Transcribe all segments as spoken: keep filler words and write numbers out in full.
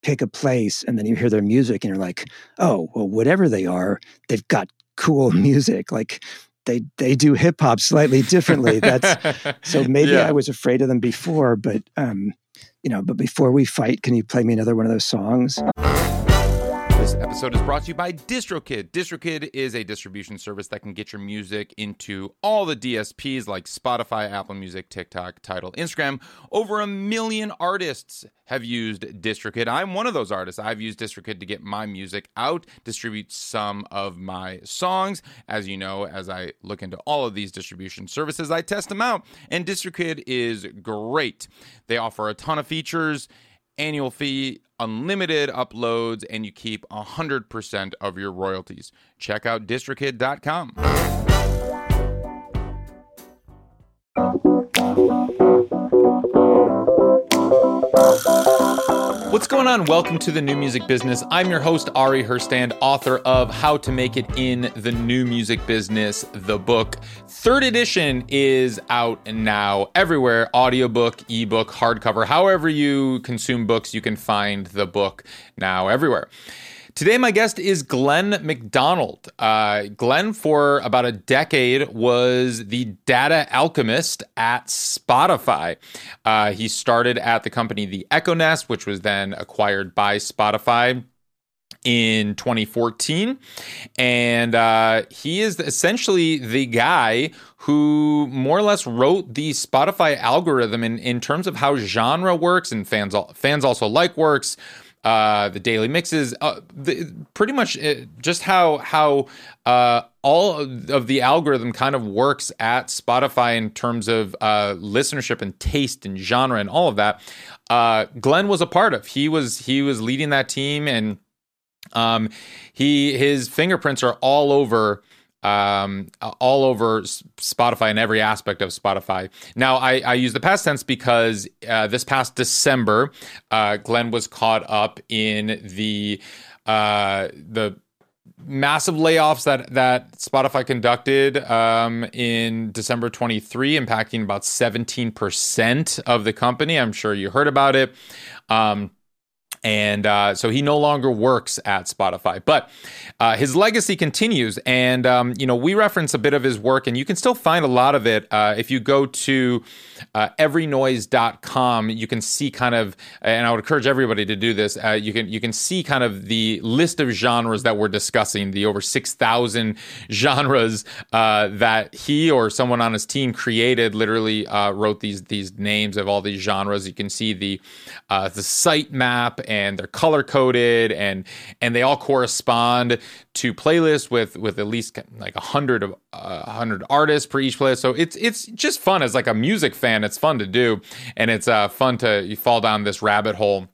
pick a place and then you hear their music and you're like, oh, well, whatever they are, they've got cool music. Like they they do hip hop slightly differently. That's so maybe yeah. I was afraid of them before, but um, you know, but before we fight, can you play me another one of those songs? This episode is brought to you by DistroKid. DistroKid is a distribution service that can get your music into all the D S Ps like Spotify, Apple Music, TikTok, Tidal, Instagram. Over a million artists have used DistroKid. I'm one of those artists. I've used DistroKid to get my music out, distribute some of my songs. As you know, as I look into all of these distribution services, I test them out. And DistroKid is great. They offer a ton of features, annual fee, unlimited uploads, and you keep one hundred percent of your royalties. Check out distrokid dot com. What's going on? Welcome to the New Music Business. I'm your host, Ari Herstand, author of How to Make It in the New Music Business, the book. Third edition is out now everywhere, audiobook, ebook, hardcover, however you consume books, you can find the book now everywhere. Today, my guest is Glenn McDonald. Uh, Glenn, for about a decade, was the data alchemist at Spotify. Uh, he started at the company The Echo Nest, which was then acquired by Spotify in twenty fourteen. And uh, he is essentially the guy who more or less wrote the Spotify algorithm in, in terms of how genre works and fans, fans also like works. Uh, the daily mixes, uh, the, pretty much it, just how how uh, all of the algorithm kind of works at Spotify in terms of uh, listenership and taste and genre and all of that. Uh, Glenn was a part of. He was he was leading that team, and um, he his fingerprints are all over. Um, all over Spotify and every aspect of Spotify. Now, I, I use the past tense because uh, this past December, uh, Glenn was caught up in the uh, the massive layoffs that that Spotify conducted um, in December twenty-three, impacting about seventeen percent of the company. I'm sure you heard about it. Um, And uh, so he no longer works at Spotify, but uh, his legacy continues. And, um, you know, we reference a bit of his work, and you can still find a lot of it. Uh, if you go to uh, every noise dot com, you can see kind of, and I would encourage everybody to do this, uh, you can you can see kind of the list of genres that we're discussing, the over six thousand genres uh, that he or someone on his team created, literally uh, wrote these these names of all these genres. You can see the uh, the site map, and they're color coded, and and they all correspond to playlists with with at least like a hundred of a uh, hundred artists per each playlist. So it's it's just fun as like a music fan. It's fun to do, and it's uh, fun to you fall down this rabbit hole.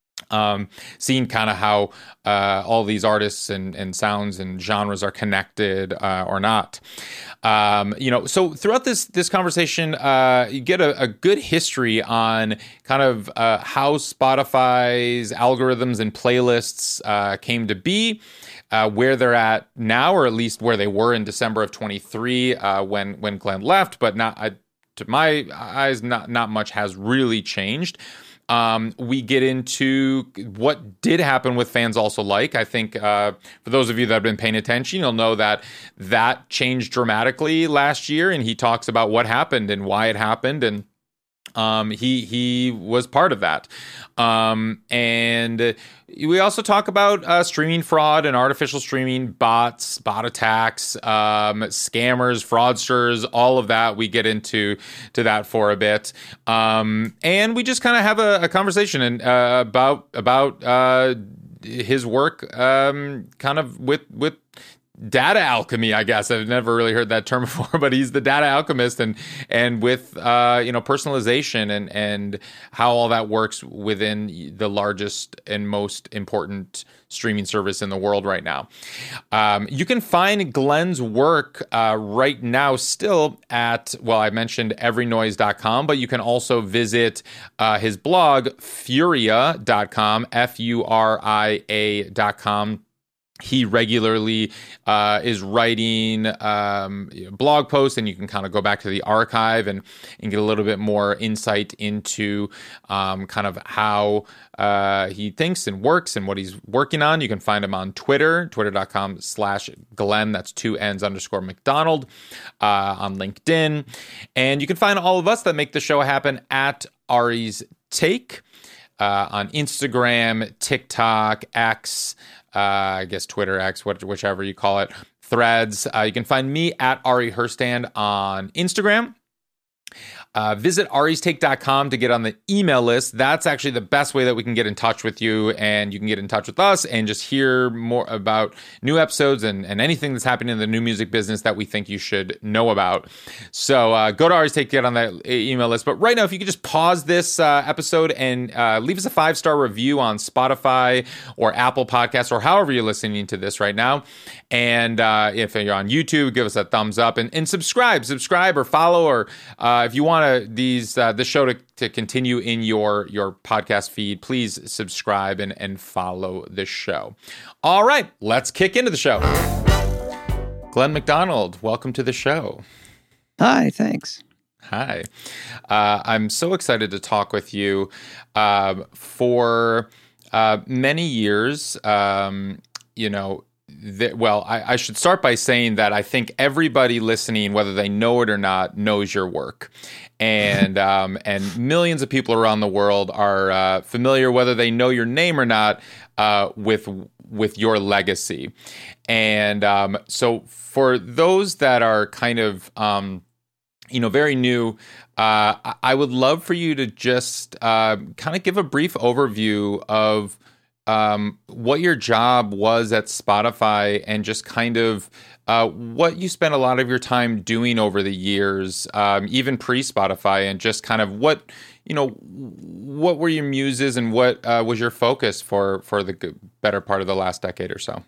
Um, seeing kind of how uh, all these artists and, and sounds and genres are connected uh, or not. Um, you know, so throughout this this conversation, uh, you get a, a good history on kind of uh, how Spotify's algorithms and playlists uh, came to be, uh, where they're at now, or at least where they were in December of twenty-three uh, when when Glenn left. But not uh, to my eyes, not not much has really changed. Um, we get into what did happen with Fans Also Like. I think uh, for those of you that have been paying attention, you'll know that that changed dramatically last year, and he talks about what happened and why it happened, and um, he he was part of that. Um, and we also talk about uh, streaming fraud and artificial streaming, bots, bot attacks, um, scammers, fraudsters, all of that. We get into to that for a bit, um, and we just kind of have a, a conversation and uh, about about uh, his work, um, kind of with with. data alchemy, I guess. I've never really heard that term before, but he's the data alchemist, and and with uh, you know personalization and and how all that works within the largest and most important streaming service in the world right now. Um, you can find Glenn's work uh, right now still at, well, I mentioned every noise dot com, but you can also visit uh, his blog, furia dot com, F U R I A dot com. He regularly uh, is writing um, you know, blog posts, and you can kind of go back to the archive and, and get a little bit more insight into um, kind of how uh, he thinks and works and what he's working on. You can find him on Twitter, twitter.com slash Glenn, that's two N's underscore McDonald, uh, on LinkedIn. And you can find all of us that make the show happen at Ari's Take uh, on Instagram, TikTok, X, Uh, I guess Twitter, X, what, whichever you call it, Threads. Uh, you can find me at Ari Herstand on Instagram. Uh, visit aries take dot com to get on the email list. That's actually the best way that we can get in touch with you, and you can get in touch with us and just hear more about new episodes and, and anything that's happening in the new music business that we think you should know about. So uh, go to Aries Take to get on that email list. But right now, if you could just pause this uh, episode and uh, leave us a five-star review on Spotify or Apple Podcasts or however you're listening to this right now. And uh, if you're on YouTube, give us a thumbs up and, and subscribe, subscribe or follow, or uh, if you want to these uh, the show to, to continue in your your podcast feed, please subscribe and, and follow the show. All right, let's kick into the show. Glenn McDonald, welcome to the show. Hi, thanks. Hi. Uh, I'm so excited to talk with you. Uh, for uh, many years, um, you know, The, well, I, I should start by saying that I think everybody listening, whether they know it or not, knows your work, and um, and millions of people around the world are uh, familiar, whether they know your name or not, uh, with with your legacy. And um, so, for those that are kind of um, you know very new, uh, I would love for you to just uh, kind of give a brief overview of Um, what your job was at Spotify, and just kind of uh, what you spent a lot of your time doing over the years, um, even pre-Spotify, and just kind of what, you know, what were your muses and what uh, was your focus for for the better part of the last decade or so?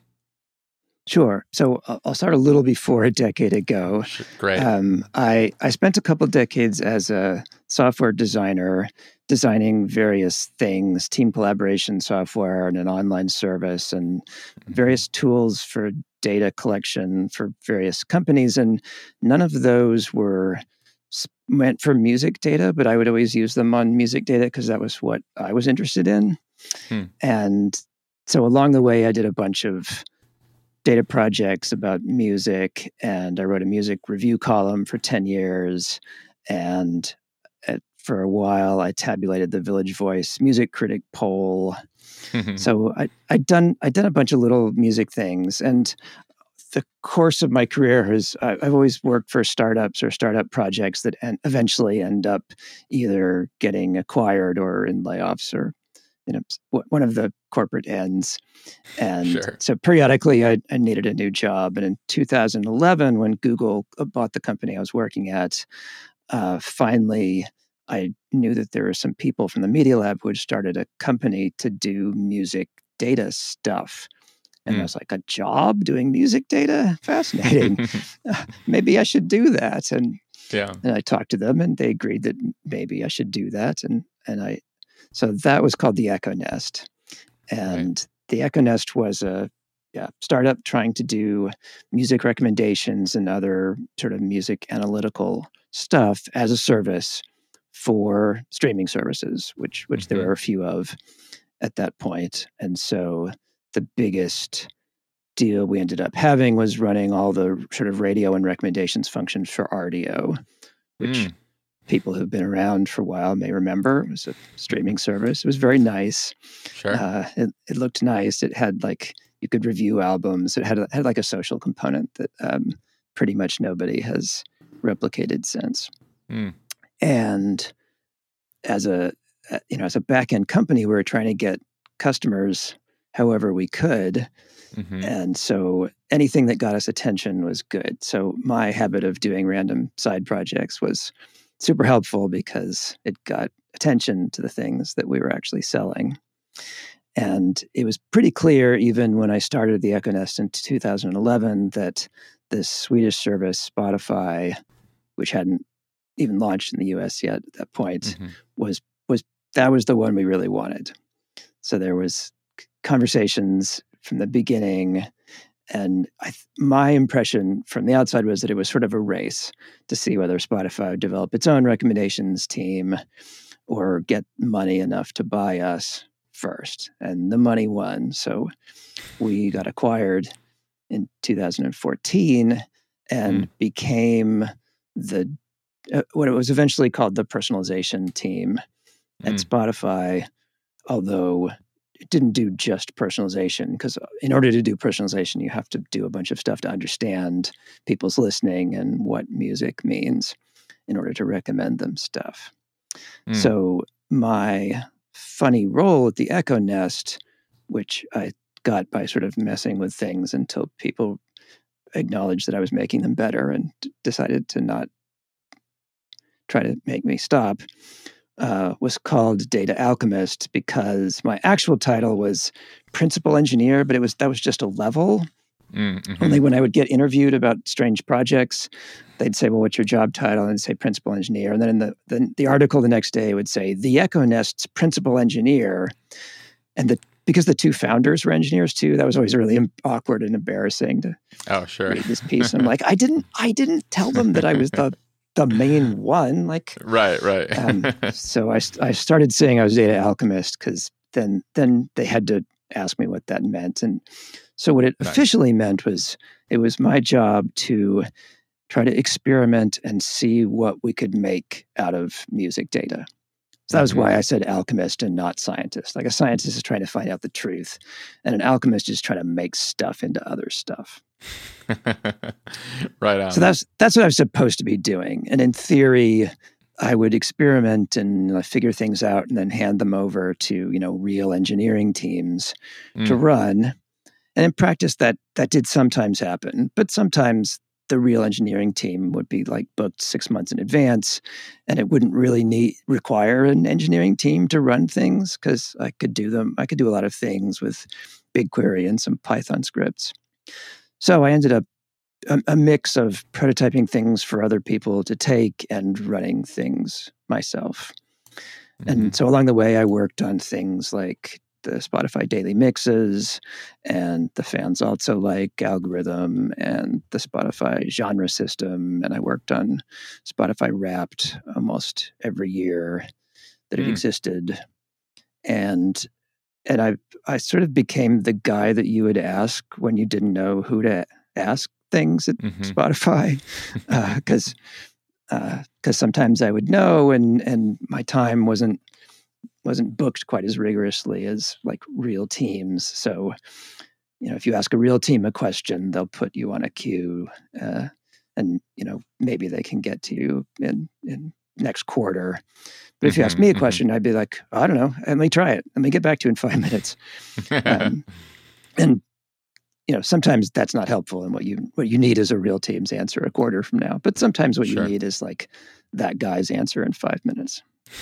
Sure. So uh, I'll start a little before a decade ago. Great. Um, I, I spent a couple decades as a software designer, designing various things, team collaboration software and an online service, and various tools for data collection for various companies. And none of those were meant for music data, but I would always use them on music data because that was what I was interested in. Hmm. And so along the way, I did a bunch of data projects about music, and I wrote a music review column for ten years. And at, for a while, I tabulated the Village Voice Music Critic poll. So I, I'd done I'd done a bunch of little music things, and the course of my career has I, I've always worked for startups or startup projects that en- eventually end up either getting acquired or in layoffs, or you know, one of the corporate ends. And sure. So periodically I, I needed a new job. And in two thousand eleven, when Google bought the company I was working at, uh, finally I knew that there were some people from the Media Lab who had started a company to do music data stuff. And mm. I was like, a job doing music data? Fascinating. uh, maybe I should do that. And, yeah. and I talked to them, and they agreed that maybe I should do that. And, and I, So that was called the Echo Nest. And right. the Echo Nest was a yeah, startup trying to do music recommendations and other sort of music analytical stuff as a service for streaming services, which which mm-hmm. there were a few of at that point. And so the biggest deal we ended up having was running all the sort of radio and recommendations functions for Rdio, which mm. people who've been around for a while may remember. It was a streaming service. It was very nice. Sure. Uh, it, it looked nice. It had like, you could review albums. It had, it had like a social component that um, pretty much nobody has replicated since. Mm. And as a, you know, as a back-end company, we were trying to get customers however we could. Mm-hmm. And so anything that got us attention was good. So my habit of doing random side projects was super helpful because it got attention to the things that we were actually selling. And it was pretty clear, even when I started the Echo Nest in two thousand eleven, that this Swedish service, Spotify, which hadn't even launched in the U S yet at that point, mm-hmm. was was that was the one we really wanted. So there was conversations from the beginning. And I th- my impression from the outside was that it was sort of a race to see whether Spotify would develop its own recommendations team or get money enough to buy us first. And the money won. So we got acquired in two thousand fourteen and mm. became the uh, what it was eventually called the personalization team at mm. Spotify, although it didn't do just personalization, because in order to do personalization, you have to do a bunch of stuff to understand people's listening and what music means in order to recommend them stuff. Mm. So my funny role at the Echo Nest, which I got by sort of messing with things until people acknowledged that I was making them better and d- decided to not try to make me stop, uh, was called Data Alchemist, because my actual title was Principal Engineer, but it was that was just a level. Mm-hmm. Only when I would get interviewed about strange projects, they'd say, well, what's your job title? And I'd say Principal Engineer. And then in the, the, the article the next day would say, the Echo Nest's Principal Engineer. And the because the two founders were engineers too, that was always really awkward and embarrassing to oh, sure. read this piece. And I'm like, I didn't, I didn't tell them that I was the the main one. Like, right, right. um, so I, I started saying I was Data Alchemist because then then they had to ask me what that meant. And so what it nice. officially meant was it was my job to try to experiment and see what we could make out of music data. So that was mm-hmm. why I said alchemist and not scientist. Like a scientist is trying to find out the truth, and an alchemist is trying to make stuff into other stuff. Right on. So that's that's what I was supposed to be doing. And in theory, I would experiment and uh, figure things out, and then hand them over to you know real engineering teams mm. to run. And in practice, that that did sometimes happen, but sometimes the real engineering team would be like booked six months in advance, and it wouldn't really need require an engineering team to run things because I could do them. I could do a lot of things with BigQuery and some Python scripts. So I ended up a, a mix of prototyping things for other people to take and running things myself. Mm-hmm. And so along the way, I worked on things like the Spotify daily mixes and the Fans Also Like algorithm and the Spotify genre system. And I worked on Spotify Wrapped almost every year that it mm. existed. And and I I sort of became the guy that you would ask when you didn't know who to ask things at mm-hmm. Spotify. Because uh, because uh, sometimes I would know and and my time wasn't wasn't booked quite as rigorously as like real teams. So, you know, if you ask a real team a question, they'll put you on a queue uh, and, you know, maybe they can get to you in, in next quarter. But if mm-hmm, you ask me a mm-hmm. question, I'd be like, oh, I don't know, let me try it. Let me get back to you in five minutes. um, and, you know, sometimes that's not helpful. And what you, what you need is a real team's answer a quarter from now. But sometimes what sure. you need is like that guy's answer in five minutes.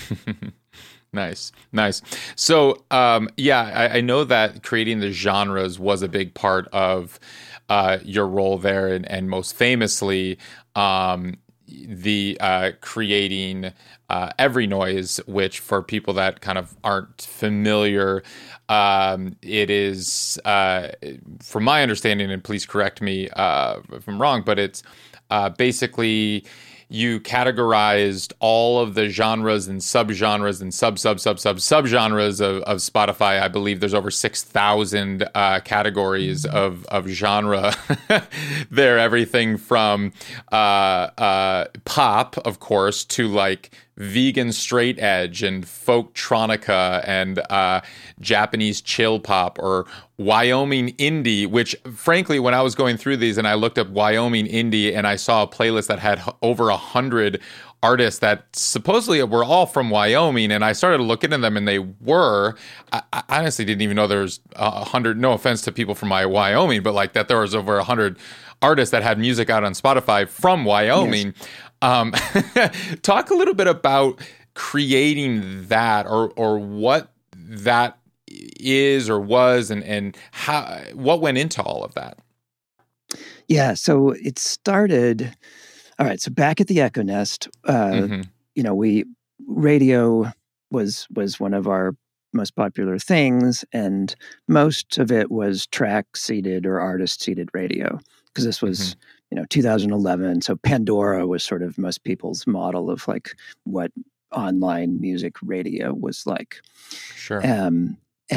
Nice, nice. So, um, yeah, I, I know that creating the genres was a big part of uh, your role there, and, and most famously, um, the uh, creating uh, Everynoise, which for people that kind of aren't familiar, um, it is, uh, from my understanding, and please correct me uh, if I'm wrong, but it's uh, basically you categorized all of the genres and subgenres and sub sub sub sub subgenres of, of Spotify. I believe there's over six thousand uh, categories of of genre there. Everything from uh, uh, pop, of course, to like vegan straight edge and folktronica and uh, Japanese chill pop or Wyoming indie, which frankly, when I was going through these and I looked up Wyoming indie and I saw a playlist that had h- over a hundred artists that supposedly were all from Wyoming, and I started looking at them and they were, I, I honestly didn't even know there's a hundred, no offense to people from my Wyoming, but like that there was over a hundred artists that had music out on Spotify from Wyoming. Yes. Um, talk a little bit about creating that, or or what that is or was, and and how what went into all of that. Yeah, so it started. All right, so back at the Echo Nest, uh, mm-hmm. you know, we radio was was one of our most popular things, and most of it was track seeded or artist seeded radio, because this was mm-hmm. you know two thousand eleven, so Pandora was sort of most people's model of like what online music radio was like. Sure. Um,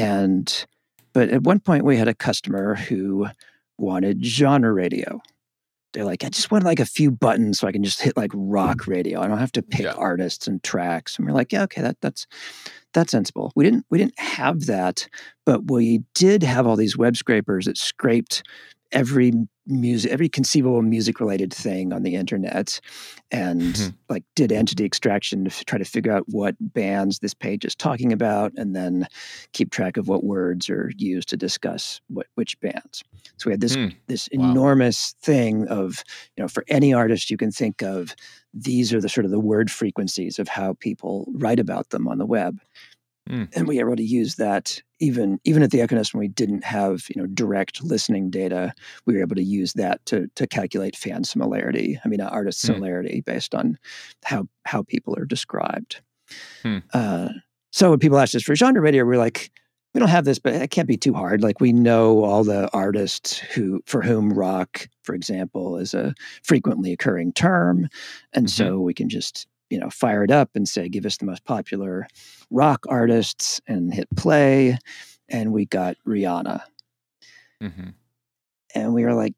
and but at one point we had a customer who wanted genre radio. They're like, I just want like a few buttons so I can just hit like rock radio. I don't have to pick yeah. artists and tracks. And we're like, yeah, okay, that that's that's sensible. We didn't we didn't have that, but we did have all these web scrapers that scraped every music, every conceivable music related thing on the internet, and mm-hmm. like did entity extraction to f- try to figure out what bands this page is talking about, and then keep track of what words are used to discuss what which bands. So we had this mm. this wow. enormous thing of, you know, for any artist you can think of, these are the sort of the word frequencies of how people write about them on the web. Mm. And we were able to use that even even at the Econist when we didn't have, you know, direct listening data. We were able to use that to to calculate fan similarity. I mean, uh, artist mm. similarity based on how how people are described. Mm. Uh, so when people asked us for genre radio, we're like, we don't have this, but it can't be too hard. Like, we know all the artists who for whom rock, for example, is a frequently occurring term, and mm-hmm. so we can just, you know, fire it up and say, give us the most popular rock artists, and hit play. And we got Rihanna. Mm-hmm. And we were like,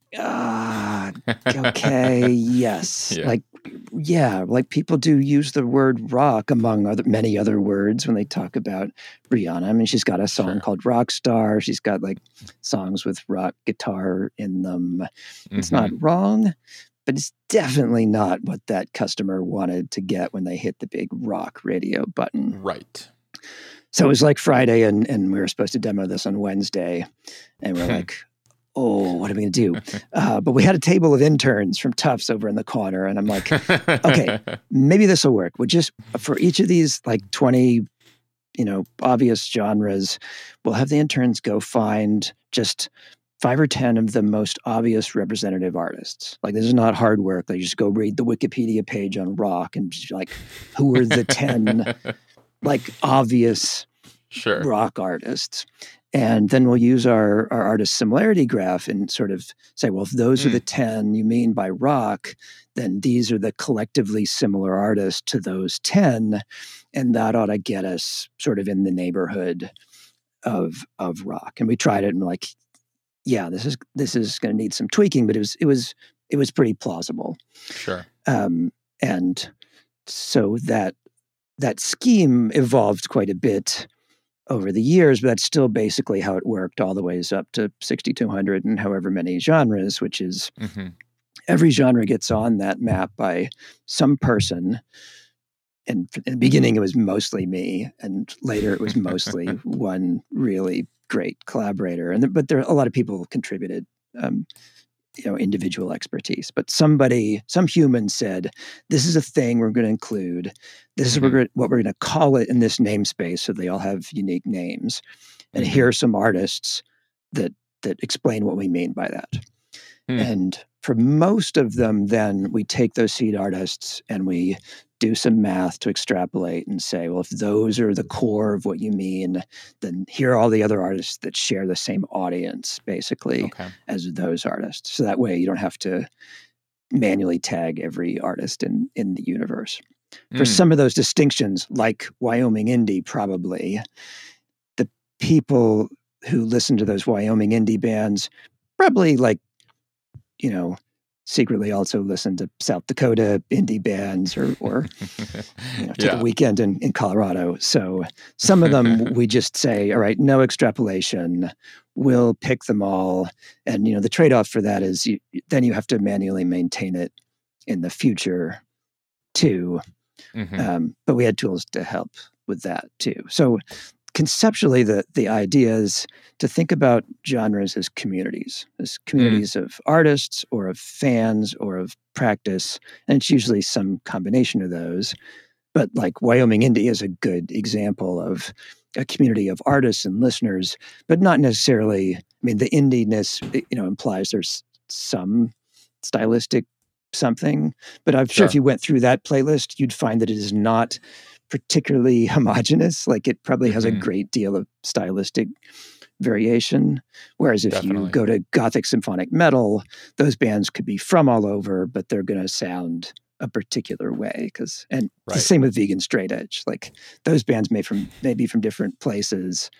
ah, okay, yes. Yeah. Like, yeah, like people do use the word rock among other many other words when they talk about Rihanna. I mean, she's got a song sure. called Rockstar. She's got like songs with rock guitar in them. Mm-hmm. It's not wrong, but it's definitely not what that customer wanted to get when they hit the big rock radio button. Right. So it was like Friday, and, and we were supposed to demo this on Wednesday. And we're like, oh, what are we going to do? Uh, but we had a table of interns from Tufts over in the corner. And I'm like, okay, maybe this will work. We'll just, for each of these like twenty, you know, obvious genres, we'll have the interns go find just five or ten of the most obvious representative artists. Like, this is not hard work. They just go read the Wikipedia page on rock and just like, who are the ten like obvious sure. rock artists? And then we'll use our, our artist similarity graph and sort of say, well, if those mm. are the ten you mean by rock, then these are the collectively similar artists to those ten. And that ought to get us sort of in the neighborhood of of rock. And we tried it and we're like, yeah, this is this is going to need some tweaking, but it was it was it was pretty plausible. Sure. Um, and so that that scheme evolved quite a bit over the years, but that's still basically how it worked all the ways up to sixty-two hundred and however many genres, which is mm-hmm. every genre gets on that map by some person. And in the beginning, it was mostly me, and later it was mostly one really great collaborator. And but there a lot of people contributed, um, you know, individual expertise. But somebody, some human said, "This is a thing we're going to include. This mm-hmm. is what we're, what we're going to call it in this namespace, so they all have unique names. And mm-hmm. here are some artists that that explain what we mean by that." Mm. And for most of them, then we take those seed artists and we do some math to extrapolate and say, well, if those are the core of what you mean, then here are all the other artists that share the same audience, basically, okay. as those artists. So that way you don't have to manually tag every artist in, in the universe. Mm. For some of those distinctions, like Wyoming indie, probably, the people who listen to those Wyoming indie bands probably, like, you know, secretly also listen to South Dakota indie bands or, or you know, take yeah. a weekend in, in Colorado. So some of them we just say, all right, no extrapolation. We'll pick them all. And, you know, the trade-off for that is you, then you have to manually maintain it in the future too. Mm-hmm. Um, but we had tools to help with that too. So conceptually, the the idea is to think about genres as communities, as communities mm. of artists or of fans or of practice, and it's usually some combination of those. But like Wyoming indie is a good example of a community of artists and listeners, but not necessarily. I mean, the indie-ness, you know, implies there's some stylistic something, but I'm sure, sure if you went through that playlist, you'd find that it is not particularly homogenous. Like it probably has mm-hmm. a great deal of stylistic variation. Whereas if Definitely. you go to Gothic symphonic metal, those bands could be from all over, but they're going to sound a particular way. Because and Right. the same with vegan straight edge. Like those bands may from may be from different places,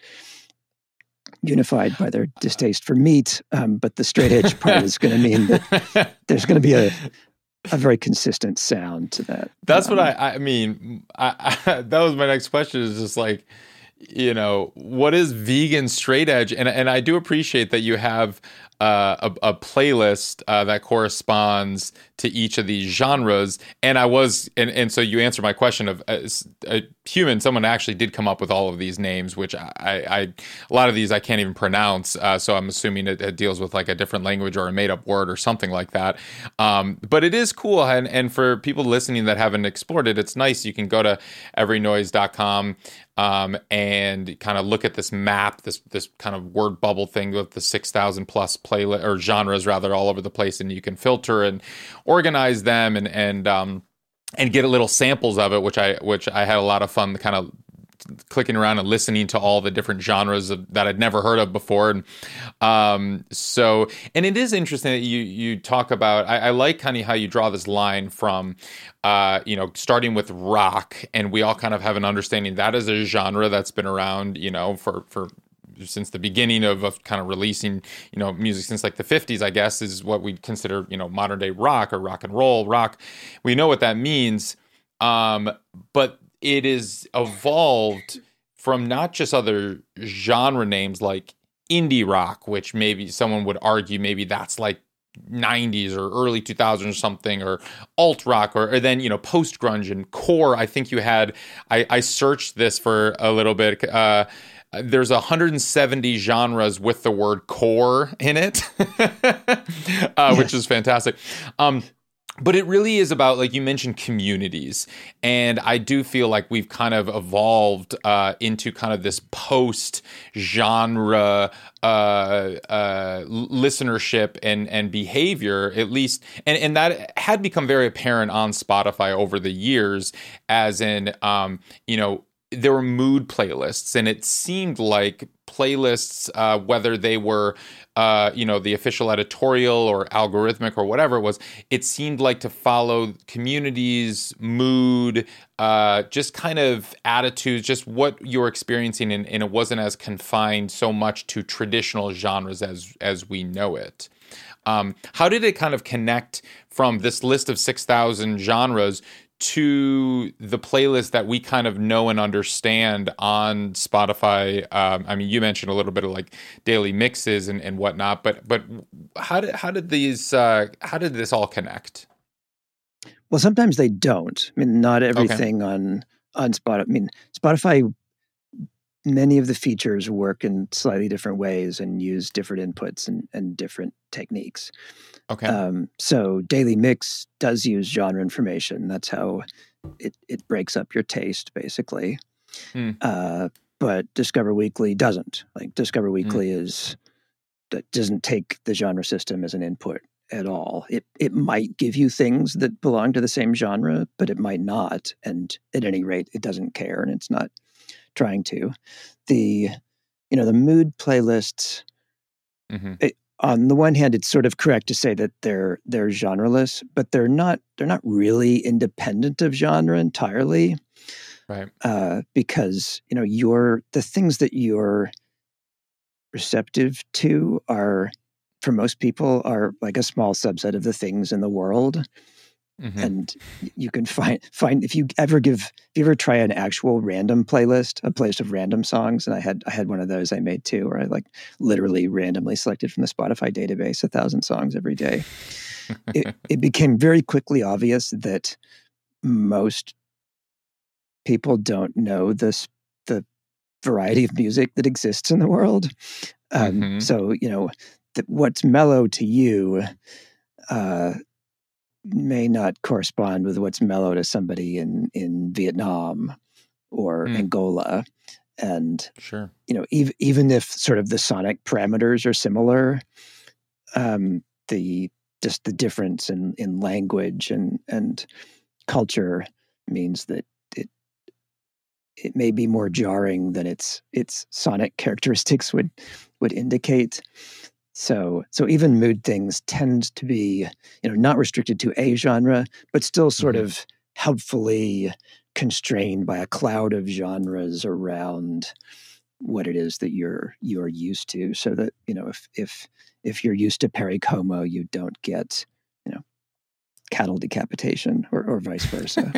unified by their distaste for meat. Um, but the straight edge part is going to mean that there's going to be a a very consistent sound to that. That's um, what I, I mean. I, I, that was my next question is just like, you know, what is vegan straight edge? And and I do appreciate that you have uh, a, a playlist uh, that corresponds to each of these genres. And I was, and, and so you answered my question of uh, a human, someone actually did come up with all of these names, which I, I a lot of these I can't even pronounce. Uh, so I'm assuming it, it deals with like a different language or a made up word or something like that. Um, but it is cool. And, and for people listening that haven't explored it, it's nice. You can go to every noise dot com um, and kind of look at this map, this, this kind of word bubble thing with the six thousand plus playlist or genres rather all over the place. And you can filter and organize them and, and, um, and get a little samples of it, which I, which I had a lot of fun kind of clicking around and listening to all the different genres of, that I'd never heard of before. And um, so, and it is interesting that you, you talk about, I, I like kind of how you draw this line from, uh, you know, starting with rock, and we all kind of have an understanding that is a genre that's been around, you know, for, for, since the beginning of, of kind of releasing, you know, music since like the fifties, I guess, is what we consider, you know, modern day rock or rock and roll rock. We know what that means. Um, but it is evolved from not just other genre names like indie rock, which maybe someone would argue maybe that's like nineties or early two thousands or something, or alt rock, or, or then, you know, post grunge and core. I think you had, I, I searched this for a little bit. Uh, There's one hundred seventy genres with the word core in it, uh, which is fantastic. Um, but it really is about, like you mentioned, communities. And I do feel like we've kind of evolved uh, into kind of this post-genre uh, uh, listenership and, and behavior, at least. And, and that had become very apparent on Spotify over the years, as in, um, you know, there were mood playlists, and it seemed like playlists, uh, whether they were, uh, you know, the official editorial or algorithmic or whatever it was, it seemed like to follow communities, mood, uh, just kind of attitudes, just what you're experiencing, and, and it wasn't as confined so much to traditional genres as as we know it. Um, how did it kind of connect from this list of six thousand genres to the playlist that we kind of know and understand on Spotify? Um, I mean, you mentioned a little bit of like daily mixes and, and whatnot, but but how did how did these uh, how did this all connect? Well, sometimes they don't. I mean, not everything okay. on on Spotify. I mean, Spotify. Many of the features work in slightly different ways and use different inputs and, and different techniques. Okay. Um, so Daily Mix does use genre information. That's how it, it breaks up your taste, basically. Mm. Uh, but Discover Weekly doesn't. Like Discover Weekly mm. is that doesn't take the genre system as an input at all. It it might give you things that belong to the same genre, but it might not. And at any rate, it doesn't care, and it's not trying to. The, you know, the mood playlists, mm-hmm. it, on the one hand, it's sort of correct to say that they're they're genreless, but they're not they're not really independent of genre entirely. Right. Uh, because, you know, you're the things that you're receptive to are, for most people, are like a small subset of the things in the world. Mm-hmm. And you can find find if you ever give if you ever try an actual random playlist, a playlist of random songs, and I had I had one of those I made too, where I like literally randomly selected from the Spotify database a thousand songs every day. it, it became very quickly obvious that most people don't know this the variety of music that exists in the world. Um, mm-hmm. So you know the, what's mellow to you Uh, may not correspond with what's mellow to somebody in, in Vietnam or mm. Angola. And, sure. you know, even, even if sort of the sonic parameters are similar, um, the, just the difference in, in language and, and culture means that it, it may be more jarring than its its sonic characteristics would would indicate. So so even mood things tend to be, you know, not restricted to a genre, but still sort mm-hmm. of helpfully constrained by a cloud of genres around what it is that you're you're used to. So that, you know, if if if you're used to Perry Como, you don't get, you know, cattle decapitation or, or vice versa.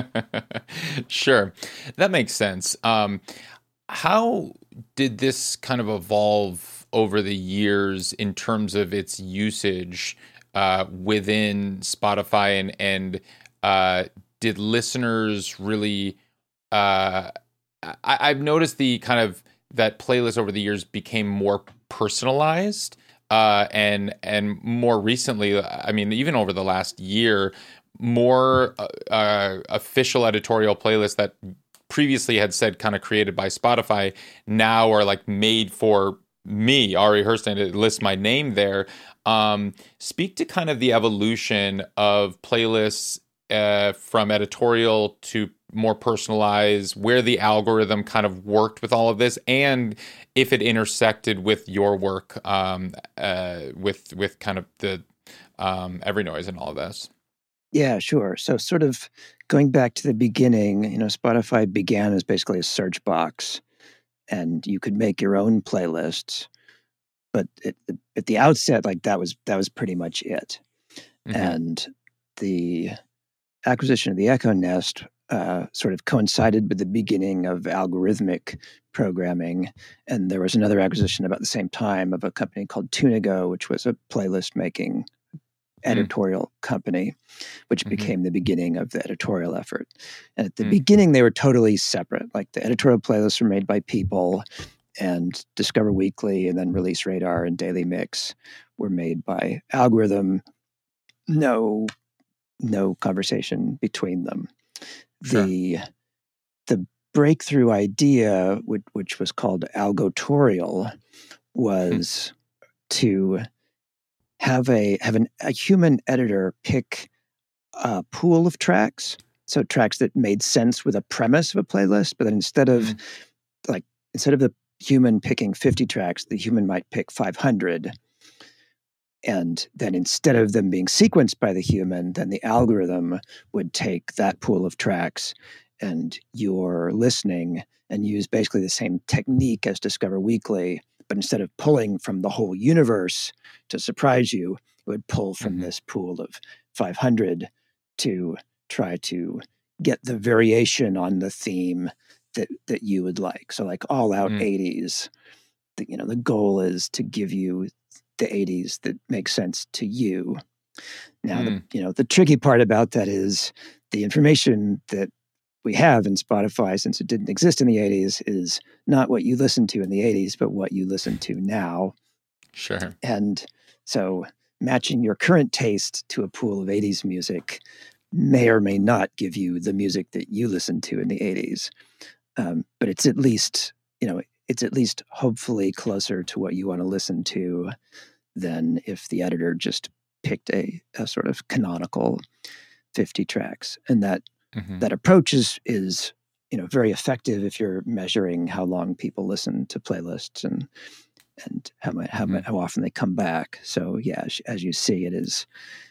Sure. That makes sense. Um, how did this kind of evolve over the years in terms of its usage uh, within Spotify, and, and uh, did listeners really, uh, I, I've noticed the kind of that playlists over the years became more personalized. Uh, and and more recently, I mean, even over the last year, more uh, official editorial playlists that previously had said kind of created by Spotify now are like made for me, Ari Herstand, to list my name there. Um, speak to kind of the evolution of playlists uh, from editorial to more personalized, where the algorithm kind of worked with all of this, and if it intersected with your work, um, uh, with with kind of the um, Everynoise and all of this. Yeah, sure. So sort of going back to the beginning, you know, Spotify began as basically a search box, and you could make your own playlists. But it, at the outset, like that was that was pretty much it. Mm-hmm. And the acquisition of the Echo Nest Uh, sort of coincided with the beginning of algorithmic programming. And there was another acquisition about the same time of a company called Tunigo, which was a playlist making editorial mm. company, which mm-hmm. became the beginning of the editorial effort. And at the mm. beginning, they were totally separate. Like the editorial playlists were made by people, and Discover Weekly and then Release Radar and Daily Mix were made by algorithm. No, no conversation between them. Sure. The the breakthrough idea, which, which was called algotorial, was hmm. to have a have an, a human editor pick a pool of tracks, so tracks that made sense with a premise of a playlist. But then instead of mm. like instead of the human picking fifty tracks, the human might pick five hundred. And then instead of them being sequenced by the human, then the algorithm would take that pool of tracks and you're listening and use basically the same technique as Discover Weekly, but instead of pulling from the whole universe to surprise you, it would pull from mm-hmm. this pool of five hundred to try to get the variation on the theme that, that you would like. So like all out mm. eighties, the, you know, the goal is to give you the eighties that make sense to you. Now, mm. the, you know, the tricky part about that is the information that we have in Spotify, since it didn't exist in the eighties, is not what you listened to in the eighties, but what you listen to now. Sure. And so matching your current taste to a pool of eighties music may or may not give you the music that you listened to in the eighties. Um, but it's at least, you know, it's at least hopefully closer to what you want to listen to than if the editor just picked a, a sort of canonical fifty tracks. And that mm-hmm. that approach is, is, you know, very effective if you're measuring how long people listen to playlists and and how much, how, mm-hmm. how often they come back. So yeah, as, as you see, it is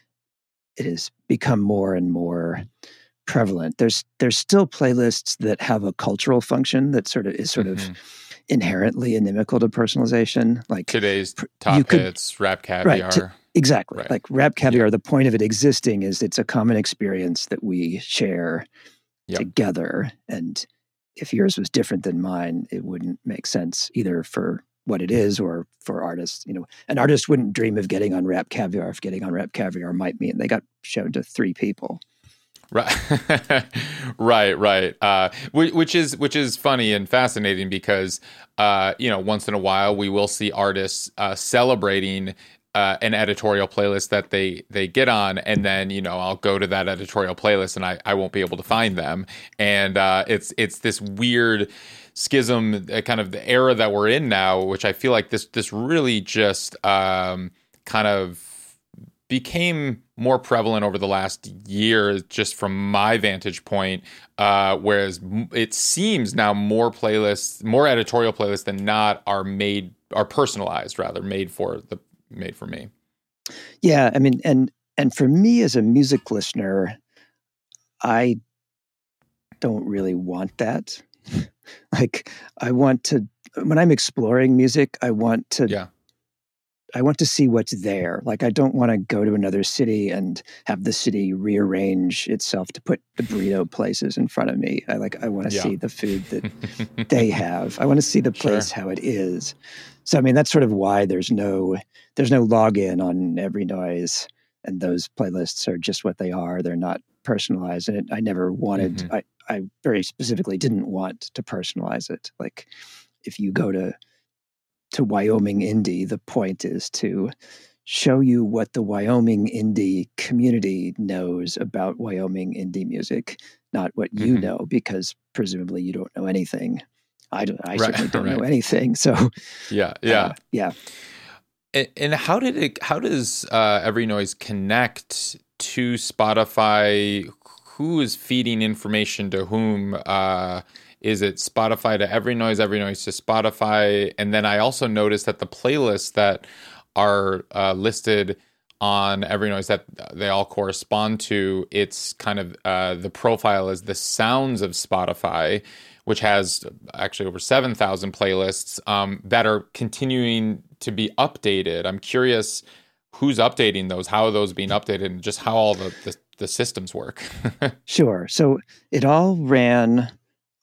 it has become more and more prevalent. There's there's still playlists that have a cultural function that sort of is sort mm-hmm. of inherently inimical to personalization. Like today's top could, hits, Rap Caviar. Right, t- exactly. Right. Like Rap Caviar, yeah. The point of it existing is it's a common experience that we share yep. together. And if yours was different than mine, it wouldn't make sense either for what it is or for artists. You know, an artist wouldn't dream of getting on Rap Caviar if getting on Rap Caviar might mean they got shown to three people. Right, right, right. Uh, which is which is funny and fascinating because uh, you know, once in a while we will see artists uh, celebrating uh, an editorial playlist that they they get on, and then you know I'll go to that editorial playlist and I, I won't be able to find them, and uh, it's it's this weird schism, uh, kind of the era that we're in now, which I feel like this this really just um, kind of became more prevalent over the last year, just from my vantage point. Uh, whereas it seems now more playlists, more editorial playlists than not, are made, are personalized rather, made for the made for me. Yeah, I mean, and and for me as a music listener, I don't really want that. Like, I want to, when I'm exploring music, I want to. Yeah. I want to see what's there. Like, I don't want to go to another city and have the city rearrange itself to put the burrito places in front of me. I like, I want to yeah. see the food that they have. I want to see the place sure. how it is. So, I mean, that's sort of why there's no, there's no login on Every Noise, and those playlists are just what they are. They're not personalized. And it, I never wanted, mm-hmm. I, I very specifically didn't want to personalize it. Like, if you go to, to Wyoming Indie, the point is to show you what the Wyoming indie community knows about Wyoming indie music, not what you mm-hmm. know, because presumably you don't know anything. I don't, I right, certainly don't right. know anything. So yeah, yeah, uh, yeah. And, and how did it? How does uh, Every Noise connect to Spotify? Who is feeding information to whom? Uh, Is it Spotify to Every Noise, Every Noise to Spotify? And then I also noticed that the playlists that are uh, listed on Every Noise, that they all correspond to, it's kind of uh, the profile is the Sounds of Spotify, which has actually over seven thousand playlists um, that are continuing to be updated. I'm curious who's updating those, how are those being updated, and just how all the, the, the systems work. Sure. So it all ran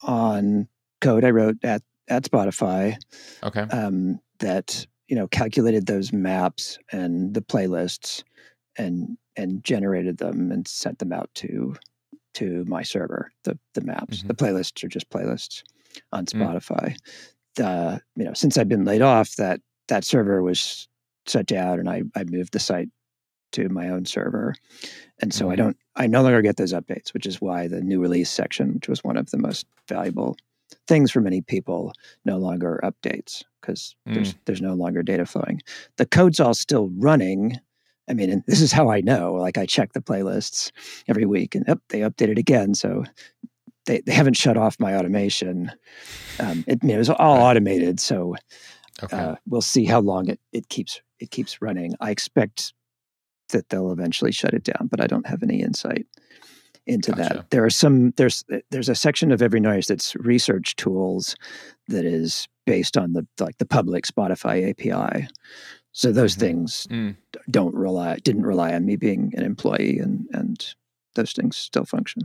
on code I wrote at, at Spotify. Okay. Um, that, you know, calculated those maps and the playlists and, and generated them and sent them out to, to my server, the, the maps. Mm-hmm. The playlists are just playlists on Spotify. Mm. The, you know, since I've been laid off, that, that server was shut down, and I, I moved the site to my own server. And so mm-hmm. I don't, I no longer get those updates, which is why the new release section, which was one of the most valuable things for many people, no longer updates, because mm. there's, there's no longer data flowing. The code's all still running. I mean, and this is how I know, like, I check the playlists every week and oh, they updated again. So they, they haven't shut off my automation. Um, it, you know, it was all right. automated. So okay. uh, we'll see how long it, it keeps, it keeps running. I expect that they'll eventually shut it down, but I don't have any insight into gotcha. that. There are some, there's, there's a section of Every Noise that's research tools that is based on the, like the public Spotify A P I. So those mm-hmm. things mm. don't rely, didn't rely on me being an employee, and, and those things still function.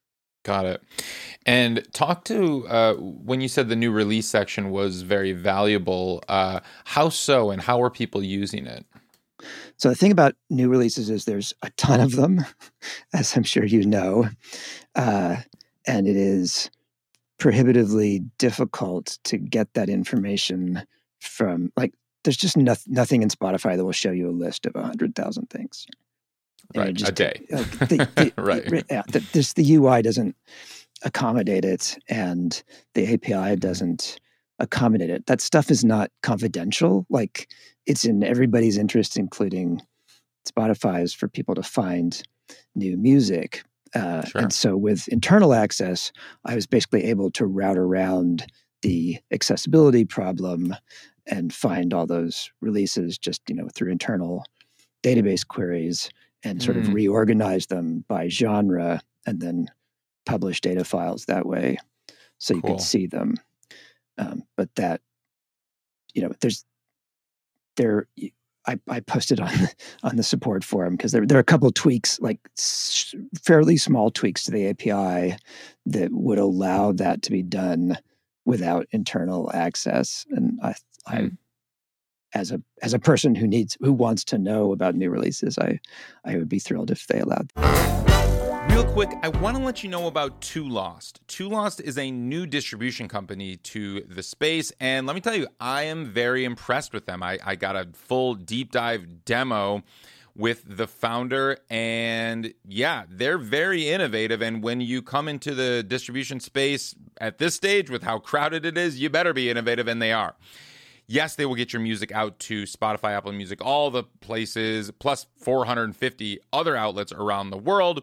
Got it. And talk to, uh, when you said the new release section was very valuable, uh, how so, and how are people using it? So the thing about new releases is there's a ton of them, as I'm sure you know, uh, and it is prohibitively difficult to get that information from, like, there's just no, nothing in Spotify that will show you a list of one hundred thousand things. Right, just, a day. Like, the, the, right. Yeah, the, this, the U I doesn't accommodate it, and the A P I doesn't accommodate it. That stuff is not confidential. Like, it's in everybody's interest, including Spotify's, for people to find new music. Uh, sure. And so with internal access, I was basically able to route around the accessibility problem and find all those releases just, you know, through internal database queries, and sort mm. of reorganize them by genre, and then publish data files that way so you cool. could see them. Um, but that, you know, there's, there, I, I posted on, on the support forum, because there, there are a couple of tweaks, like s- fairly small tweaks to the A P I that would allow that to be done without internal access. And I, mm. I, as a, as a person who needs, who wants to know about new releases, I, I would be thrilled if they allowed. Real quick, I want to let you know about Two Lost. Two Lost is a new distribution company to the space, and let me tell you, I am very impressed with them. I, I got a full deep dive demo with the founder, and yeah, they're very innovative, and when you come into the distribution space at this stage with how crowded it is, you better be innovative, and they are. Yes, they will get your music out to Spotify, Apple Music, all the places, plus four hundred fifty other outlets around the world.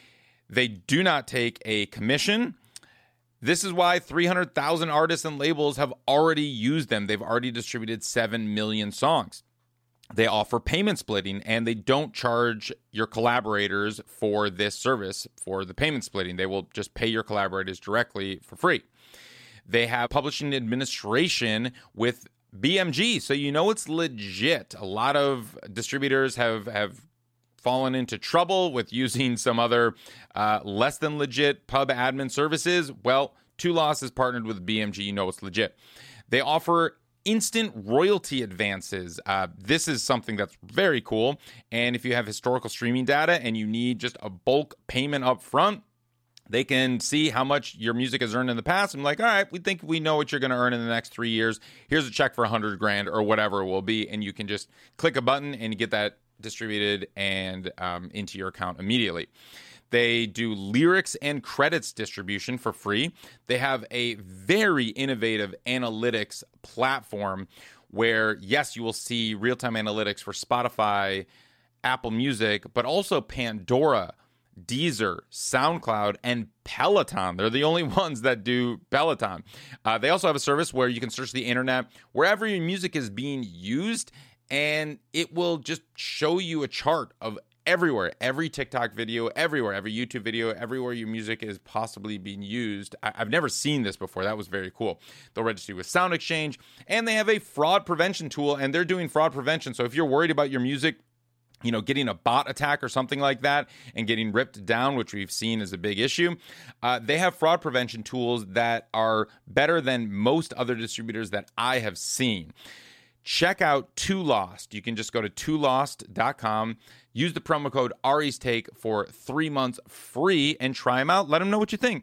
They do not take a commission. This is why three hundred thousand artists and labels have already used them. They've already distributed seven million songs. They offer payment splitting, and they don't charge your collaborators for this service, for the payment splitting. They will just pay your collaborators directly for free. They have publishing administration with B M G, so you know it's legit. A lot of distributors have, have fallen into trouble with using some other uh, less than legit pub admin services. Well, Two Lost is partnered with B M G. You know it's legit. They offer instant royalty advances. Uh, this is something that's very cool. And if you have historical streaming data and you need just a bulk payment up front, they can see how much your music has earned in the past. I'm like, all right, we think we know what you're going to earn in the next three years. Here's a check for a hundred grand or whatever it will be. And you can just click a button and you get that distributed and um, into your account immediately. They do lyrics and credits distribution for free. They have a very innovative analytics platform where, yes, you will see real-time analytics for Spotify, Apple Music, but also Pandora, Deezer, SoundCloud, and Peloton. They're the only ones that do Peloton. Uh, they also have a service where you can search the internet wherever your music is being used, and it will just show you a chart of everywhere, every TikTok video, everywhere, every YouTube video, everywhere your music is possibly being used. I- I've never seen this before. That was very cool. They'll register with Sound Exchange, and they have a fraud prevention tool, and they're doing fraud prevention. So if you're worried about your music, you know, getting a bot attack or something like that and getting ripped down, which we've seen is a big issue, uh, they have fraud prevention tools that are better than most other distributors that I have seen. Check out Two Lost. You can just go to two lost dot com, use the promo code Ari's Take for three months free, and try them out. Let them know what you think.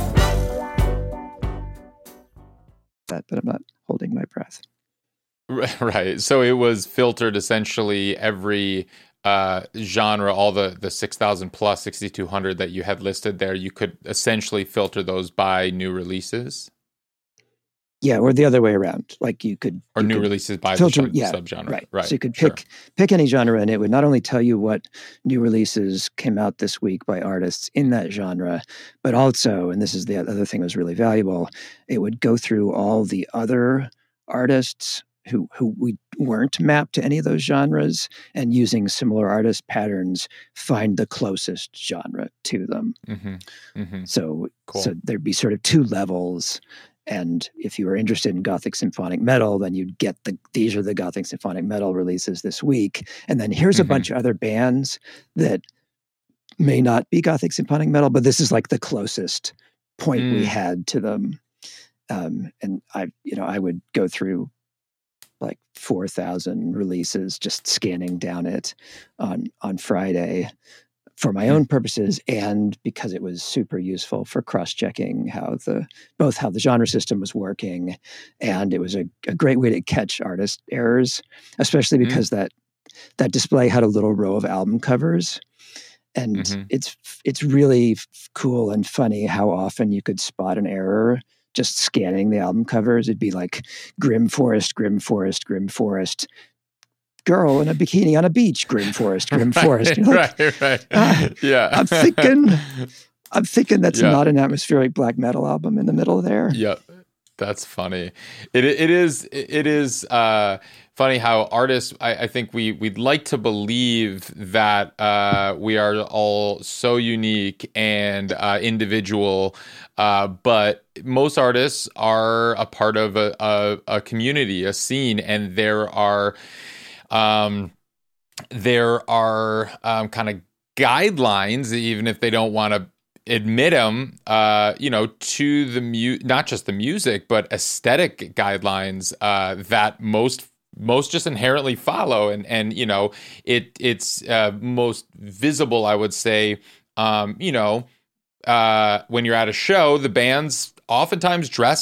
That, but I'm not holding my breath. Right. So it was filtered essentially every uh, genre, all the, the six thousand plus sixty-two hundred that you had listed there. You could essentially filter those by new releases. Yeah, or the other way around. Like you could or you new could releases by filter, the yeah, subgenre. Right. Right. So you could pick Sure. pick any genre, and it would not only tell you what new releases came out this week by artists in that genre, but also, and this is the other thing that was really valuable, it would go through all the other artists who who we weren't mapped to any of those genres, and using similar artist patterns, find the closest genre to them. Mm-hmm. Mm-hmm. So Cool. so there'd be sort of two levels. And if you were interested in Gothic Symphonic Metal, then you'd get the, these are the Gothic Symphonic Metal releases this week. And then here's Mm-hmm. a bunch of other bands that may not be Gothic Symphonic Metal, but this is like the closest point Mm. we had to them. Um, and I, you know, I would go through like four thousand releases, just scanning down it on, on Friday for my own purposes, and because it was super useful for cross-checking how the both how the genre system was working, and it was a, a great way to catch artist errors, especially because mm. that that display had a little row of album covers, and mm-hmm. it's it's really f- cool and funny how often you could spot an error just scanning the album covers. It'd be like Grim Forest, Grim Forest, Grim Forest. Girl in a bikini on a beach, Grim Forest, Grim Forest. You're like, right, right. Ah, yeah. I'm thinking, I'm thinking that's yeah. not an atmospheric black metal album in the middle there. Yeah, that's funny. It it is it is uh, funny how artists. I, I think we we'd like to believe that uh, we are all so unique and uh, individual, uh, but most artists are a part of a, a, a community, a scene, and there are. Um, there are um, kind of guidelines, even if they don't want to admit them, uh, you know, to the mu- not just the music, but aesthetic guidelines uh, that most most just inherently follow, and and you know, it it's uh, most visible, I would say, um, you know, uh, when you're at a show, the bands oftentimes dress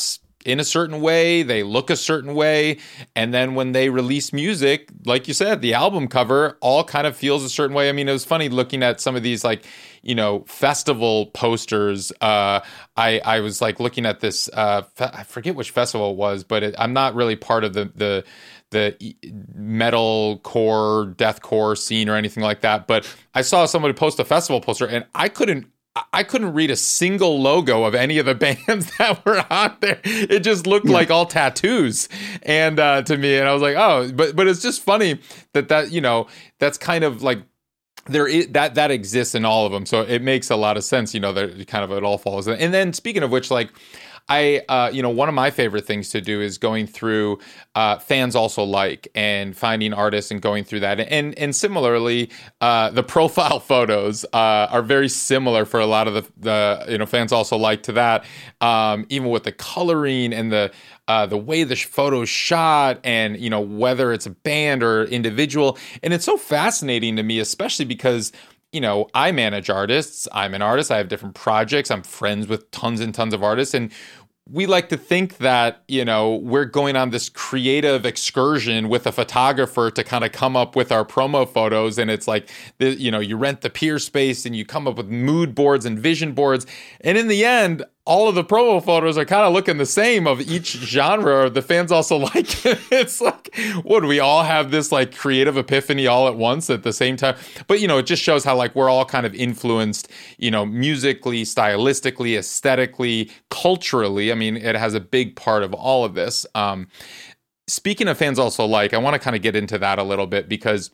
in a certain way, they look a certain way, and then when they release music, like you said, the album cover all kind of feels a certain way. I mean, it was funny looking at some of these, like, you know, festival posters. Uh, I I was like looking at this. Uh, fe- I forget which festival it was, but it, I'm not really part of the the the metal core, deathcore scene or anything like that. But I saw somebody post a festival poster, and I couldn't. I couldn't read a single logo of any of the bands that were on there. It just looked yeah. like all tattoos, and uh, to me, and I was like, oh, but but it's just funny that that you know that's kind of like there is that that exists in all of them, so it makes a lot of sense. You know, that kind of it all falls in. And then speaking of which, like. I, uh, you know, one of my favorite things to do is going through uh, fans also like and finding artists and going through that. And and similarly, uh, the profile photos uh, are very similar for a lot of the, the you know, fans also like to that, um, even with the coloring and the uh, the way the photo's shot and, you know, whether it's a band or individual. And it's so fascinating to me, especially because you know, I manage artists. I'm an artist. I have different projects. I'm friends with tons and tons of artists. And we like to think that, you know, we're going on this creative excursion with a photographer to kind of come up with our promo photos. And it's like, the, you know, you rent the Peer Space and you come up with mood boards and vision boards. And in the end, all of the promo photos are kind of looking the same of each genre. The fans also like it. It's like, what, do we all have this like creative epiphany all at once at the same time? But, you know, it just shows how like we're all kind of influenced, you know, musically, stylistically, aesthetically, culturally. I mean, it has a big part of all of this. Um, speaking of fans also like, I want to kind of get into that a little bit because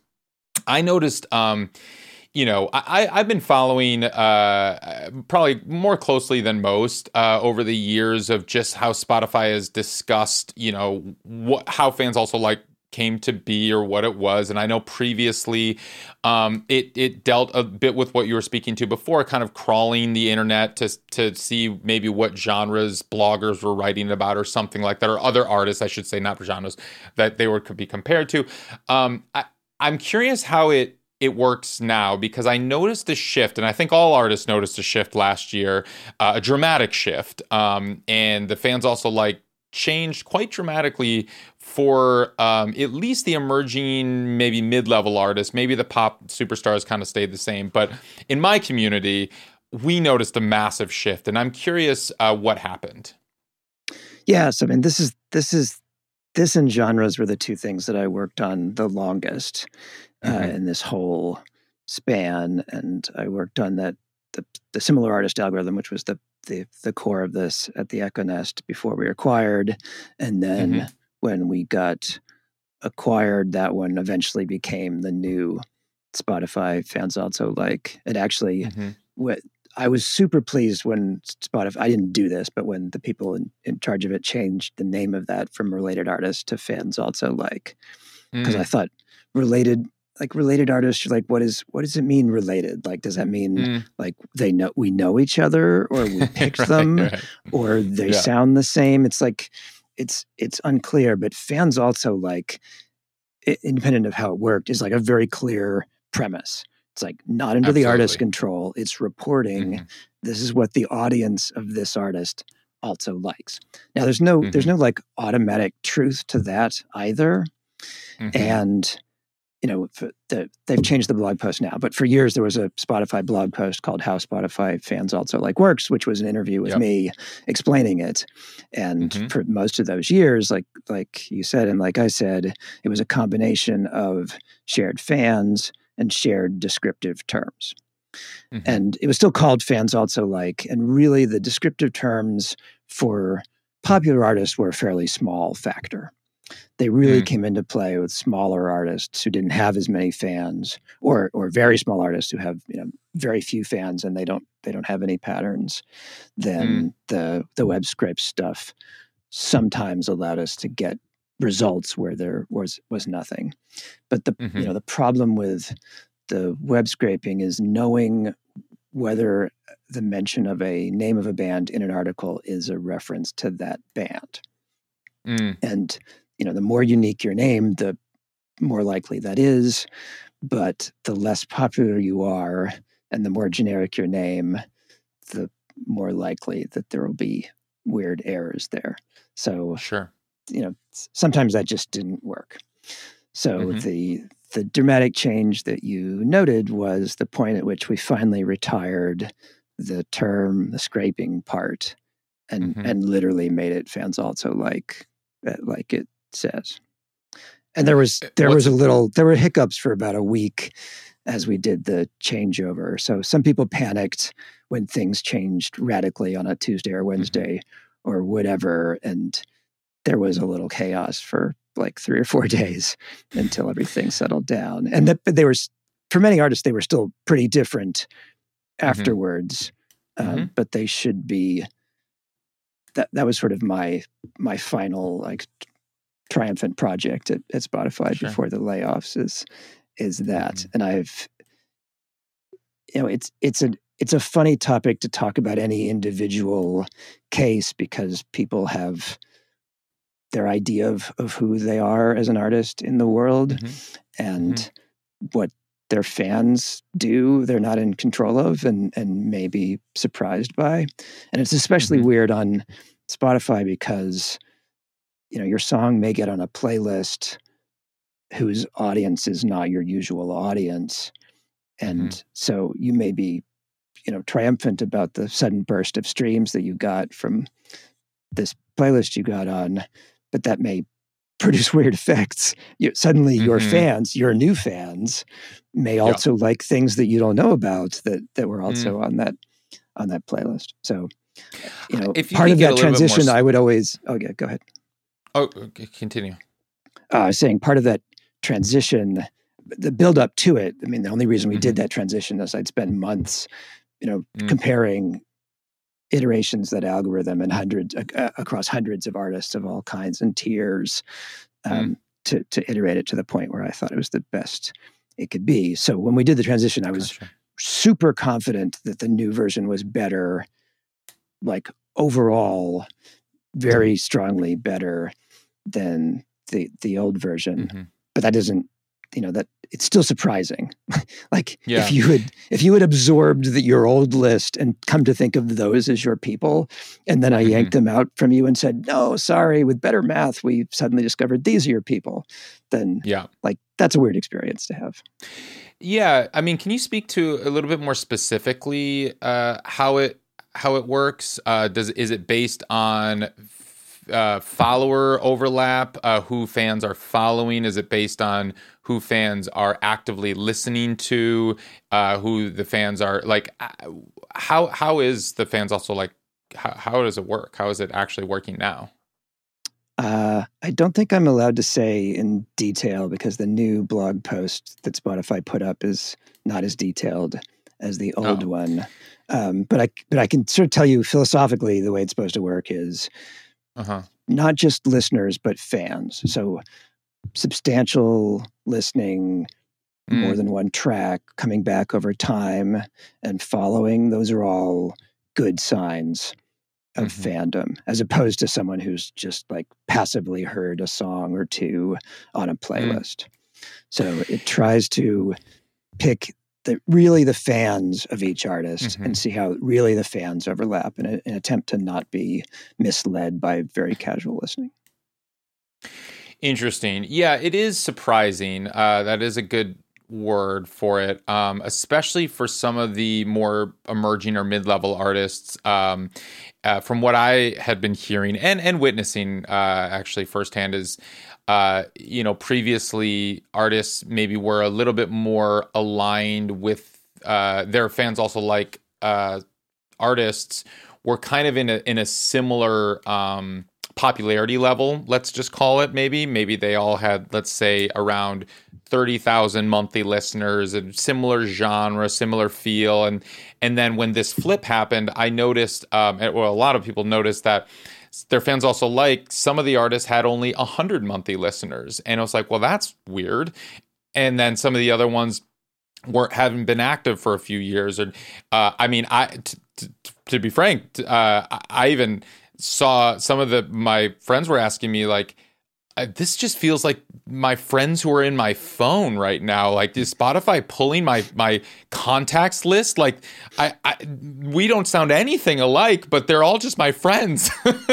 I noticed, um, you know, I, I've been following uh, probably more closely than most uh, over the years of just how Spotify has discussed, you know, what, how fans also like came to be or what it was. And I know previously um, it it dealt a bit with what you were speaking to before, kind of crawling the internet to to see maybe what genres bloggers were writing about or something like that, or other artists, I should say, not genres, that they were could be compared to. Um, I, I'm curious how it it works now, because I noticed a shift, and I think all artists noticed a shift last year, uh, a dramatic shift. Um, and the fans also like changed quite dramatically for um, at least the emerging, maybe mid-level artists. Maybe the pop superstars kind of stayed the same. But in my community, we noticed a massive shift, and I'm curious uh, what happened. Yes, I mean, this is this is this and genres were the two things that I worked on the longest. Uh, mm-hmm. in this whole span, and I worked on that the, the similar artist algorithm, which was the, the the core of this at the Echo Nest before we were acquired, and then mm-hmm. when we got acquired, that one eventually became the new Spotify Fans Also Like. It actually, mm-hmm. what I was super pleased when Spotify. I didn't do this, but when the people in, in charge of it changed the name of that from Related Artists to Fans Also Like, because mm. I thought related. Like related artists, you're like, what is what does it mean related? Like, does that mean mm. like they know we know each other, or we picked right, them, right. or they yeah. sound the same? It's like it's it's unclear. But Fans Also Like, it, independent of how it worked, is like a very clear premise. It's like not under Absolutely. The artist's control. It's reporting mm-hmm. this is what the audience of this artist also likes. Now, there's no mm-hmm. there's no like automatic truth to that either, mm-hmm. and. You know, the, they've changed the blog post now, but for years there was a Spotify blog post called How Spotify Fans Also Like Works, which was an interview with yep. me explaining it. And mm-hmm. for most of those years, like like you said, and like I said, it was a combination of shared fans and shared descriptive terms. Mm-hmm. And it was still called Fans Also Like, and really the descriptive terms for popular artists were a fairly small factor. They really mm. came into play with smaller artists who didn't have as many fans, or or very small artists who have, you know, very few fans and they don't they don't have any patterns. Then mm. the the web scrape stuff sometimes allowed us to get results where there was was nothing. But the mm-hmm. you know the problem with the web scraping is knowing whether the mention of a name of a band in an article is a reference to that band. Mm. And you know, the more unique your name, the more likely that is. But the less popular you are, and the more generic your name, the more likely that there will be weird errors there. So, sure. you know, sometimes that just didn't work. So Mm-hmm. the the dramatic change that you noted was the point at which we finally retired the term, the scraping part, and Mm-hmm. and literally made it fans also like like it says. And there was there What's was a little there were hiccups for about a week as we did the changeover. So some people panicked when things changed radically on a Tuesday or Wednesday mm-hmm. or whatever, and there was a little chaos for like three or four days until everything settled down. And that they were, for many artists, they were still pretty different afterwards. Mm-hmm. Um, mm-hmm. But they should be. That that was sort of my my final like triumphant project at, at Spotify sure. before the layoffs is is that. Mm-hmm. And I've, you know, it's it's a it's a funny topic to talk about any individual case because people have their idea of, of who they are as an artist in the world mm-hmm. and mm-hmm. what their fans do, they're not in control of and, and may be surprised by. And it's especially mm-hmm. weird on Spotify because, you know, your song may get on a playlist whose audience is not your usual audience. And mm-hmm. so you may be, you know, triumphant about the sudden burst of streams that you got from this playlist you got on, but that may produce weird effects. You, suddenly mm-hmm. your fans, your new fans, may also yeah. like things that you don't know about that, that were also mm. on that on that playlist. So, you know, if you part of that transition, more... I would always, oh yeah, go ahead. Oh, okay, continue. Uh, I was saying part of that transition, the build up to it, I mean, the only reason we mm-hmm. did that transition is I'd spend months, you know, mm. comparing iterations of that algorithm and hundreds uh, across hundreds of artists of all kinds and tiers um, mm. to, to iterate it to the point where I thought it was the best it could be. So when we did the transition, I was gotcha. super confident that the new version was better, like overall, very strongly better than the, the old version. Mm-hmm. But that doesn't, you know, that it's still surprising. like yeah. if you had, if you had absorbed the, your old list and come to think of those as your people, and then I mm-hmm. yanked them out from you and said, no, sorry, with better math, we suddenly discovered these are your people. Then yeah, like that's a weird experience to have. Yeah. I mean, can you speak to a little bit more specifically uh, how it, how it works? Uh, does, is it based on Uh, follower overlap, uh, who fans are following? Is it based on who fans are actively listening to, uh, who the fans are like? How how is the fans also like? How, how does it work? How is it actually working now? Uh, I don't think I'm allowed to say in detail because the new blog post that Spotify put up is not as detailed as the old oh. one. Um, but I but I can sort of tell you philosophically the way it's supposed to work is. Uh-huh. Not just listeners, but fans. So substantial listening, mm. more than one track, coming back over time and following, those are all good signs of mm-hmm. fandom, as opposed to someone who's just like passively heard a song or two on a playlist. Mm. So it tries to pick the, really the fans of each artist mm-hmm. and see how really the fans overlap in a, an attempt to not be misled by very casual listening. Interesting. Yeah, it is surprising. Uh, that is a good word for it, um, especially for some of the more emerging or mid-level artists. Um, uh, from what I had been hearing and, and witnessing uh, actually firsthand is Uh, you know, previously artists maybe were a little bit more aligned with uh, their fans. Also, like uh, artists were kind of in a in a similar um, popularity level. Let's just call it. Maybe maybe they all had, let's say, around thirty thousand monthly listeners, and similar genre, similar feel. And and then when this flip happened, I noticed, um, well, a lot of people noticed that their fans also like some of the artists had only one hundred monthly listeners. And I was like, well, that's weird. And then some of the other ones weren't haven't been active for a few years. And uh, I mean, I t- t- to be frank, uh, I even saw some of the my friends were asking me like, uh, this just feels like my friends who are in my phone right now. Like, is Spotify pulling my my contacts list? Like, I, I we don't sound anything alike, but they're all just my friends.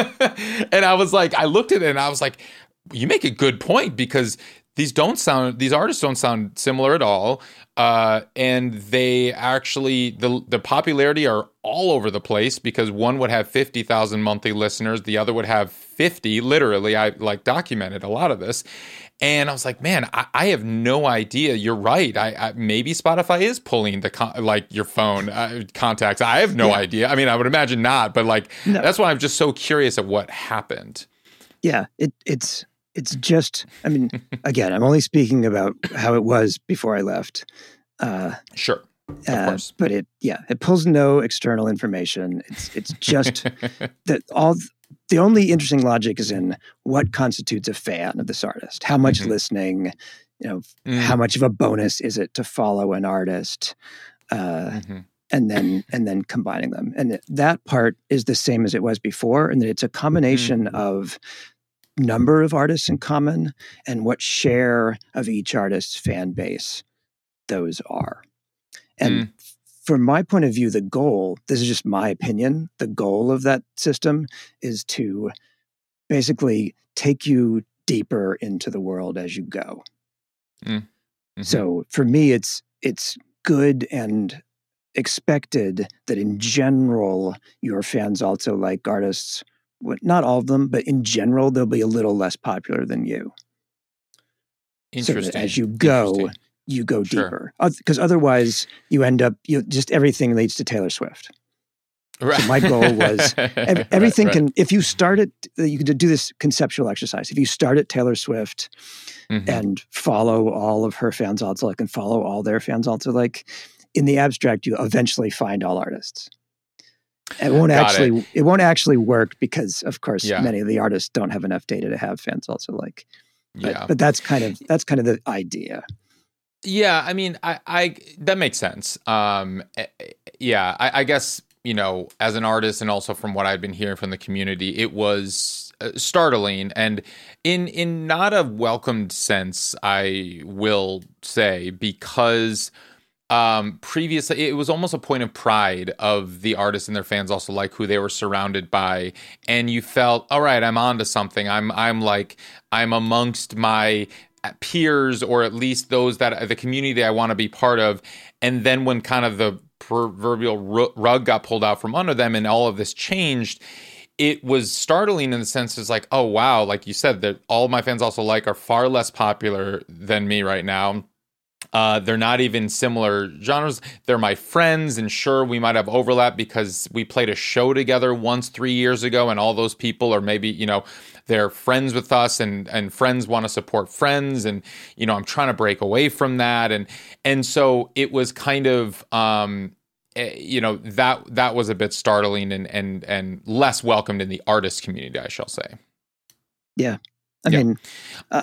And I was like, I looked at it and I was like, you make a good point, because these don't sound, these artists don't sound similar at all. Uh, and they actually, the the popularity are all over the place, because one would have fifty thousand monthly listeners. The other would have fifty, literally. I like documented a lot of this. And I was like, man, I, I have no idea. You're right. I, I maybe Spotify is pulling the con- like your phone uh, contacts. I have no yeah. idea. I mean, I would imagine not, but like, no. That's why I'm just so curious at what happened. Yeah, it, it's, it's just, I mean, again, I'm only speaking about how it was before I left. Uh, sure. Of uh, course. But it, yeah, it pulls no external information. It's, it's just that all, the only interesting logic is in what constitutes a fan of this artist. How much mm-hmm. listening, you know, mm. how much of a bonus is it to follow an artist, uh, mm-hmm. and then and then combining them. And that part is the same as it was before, and that it's a combination mm-hmm. of number of artists in common and what share of each artist's fan base those are. And mm. from my point of view, the goal, this is just my opinion, the goal of that system is to basically take you deeper into the world as you go. Mm. Mm-hmm. So for me, it's it's good and expected that in general, your fans also like artists, not all of them, but in general, they'll be a little less popular than you. Interesting. So that as you go, you go deeper, because sure. otherwise you end up, you just everything leads to Taylor Swift. Right. So my goal was ev- everything right, right. can, if you start it, you can do this conceptual exercise. If you start at Taylor Swift mm-hmm. and follow all of her fans also like, and follow all their fans also like, in the abstract, you eventually find all artists. It won't Got actually, it. it won't actually work because of course, yeah. many of the artists don't have enough data to have fans also like, but, yeah. but that's kind of, that's kind of the idea. Yeah, I mean, I, I that makes sense. Um, yeah, I, I guess, you know, as an artist and also from what I've been hearing from the community, it was uh, startling and in in not a welcomed sense, I will say, because um, previously it was almost a point of pride of the artists and their fans also like who they were surrounded by, and you felt, all right, I'm onto something. I'm I'm like I'm amongst my peers, or at least those that the community that I want to be part of. And then when kind of the proverbial rug got pulled out from under them and all of this changed, it was startling in the sense it's like, oh wow, like you said, that all my fans also like are far less popular than me right now. Uh, they're not even similar genres. They're my friends, and sure, we might have overlap because we played a show together once three years ago, and all those people are maybe, you know, they're friends with us, and and friends want to support friends, and you know, I'm trying to break away from that, and and so it was kind of, um, you know, that that was a bit startling and and and less welcomed in the artist community, I shall say. Yeah, I yeah. mean, uh,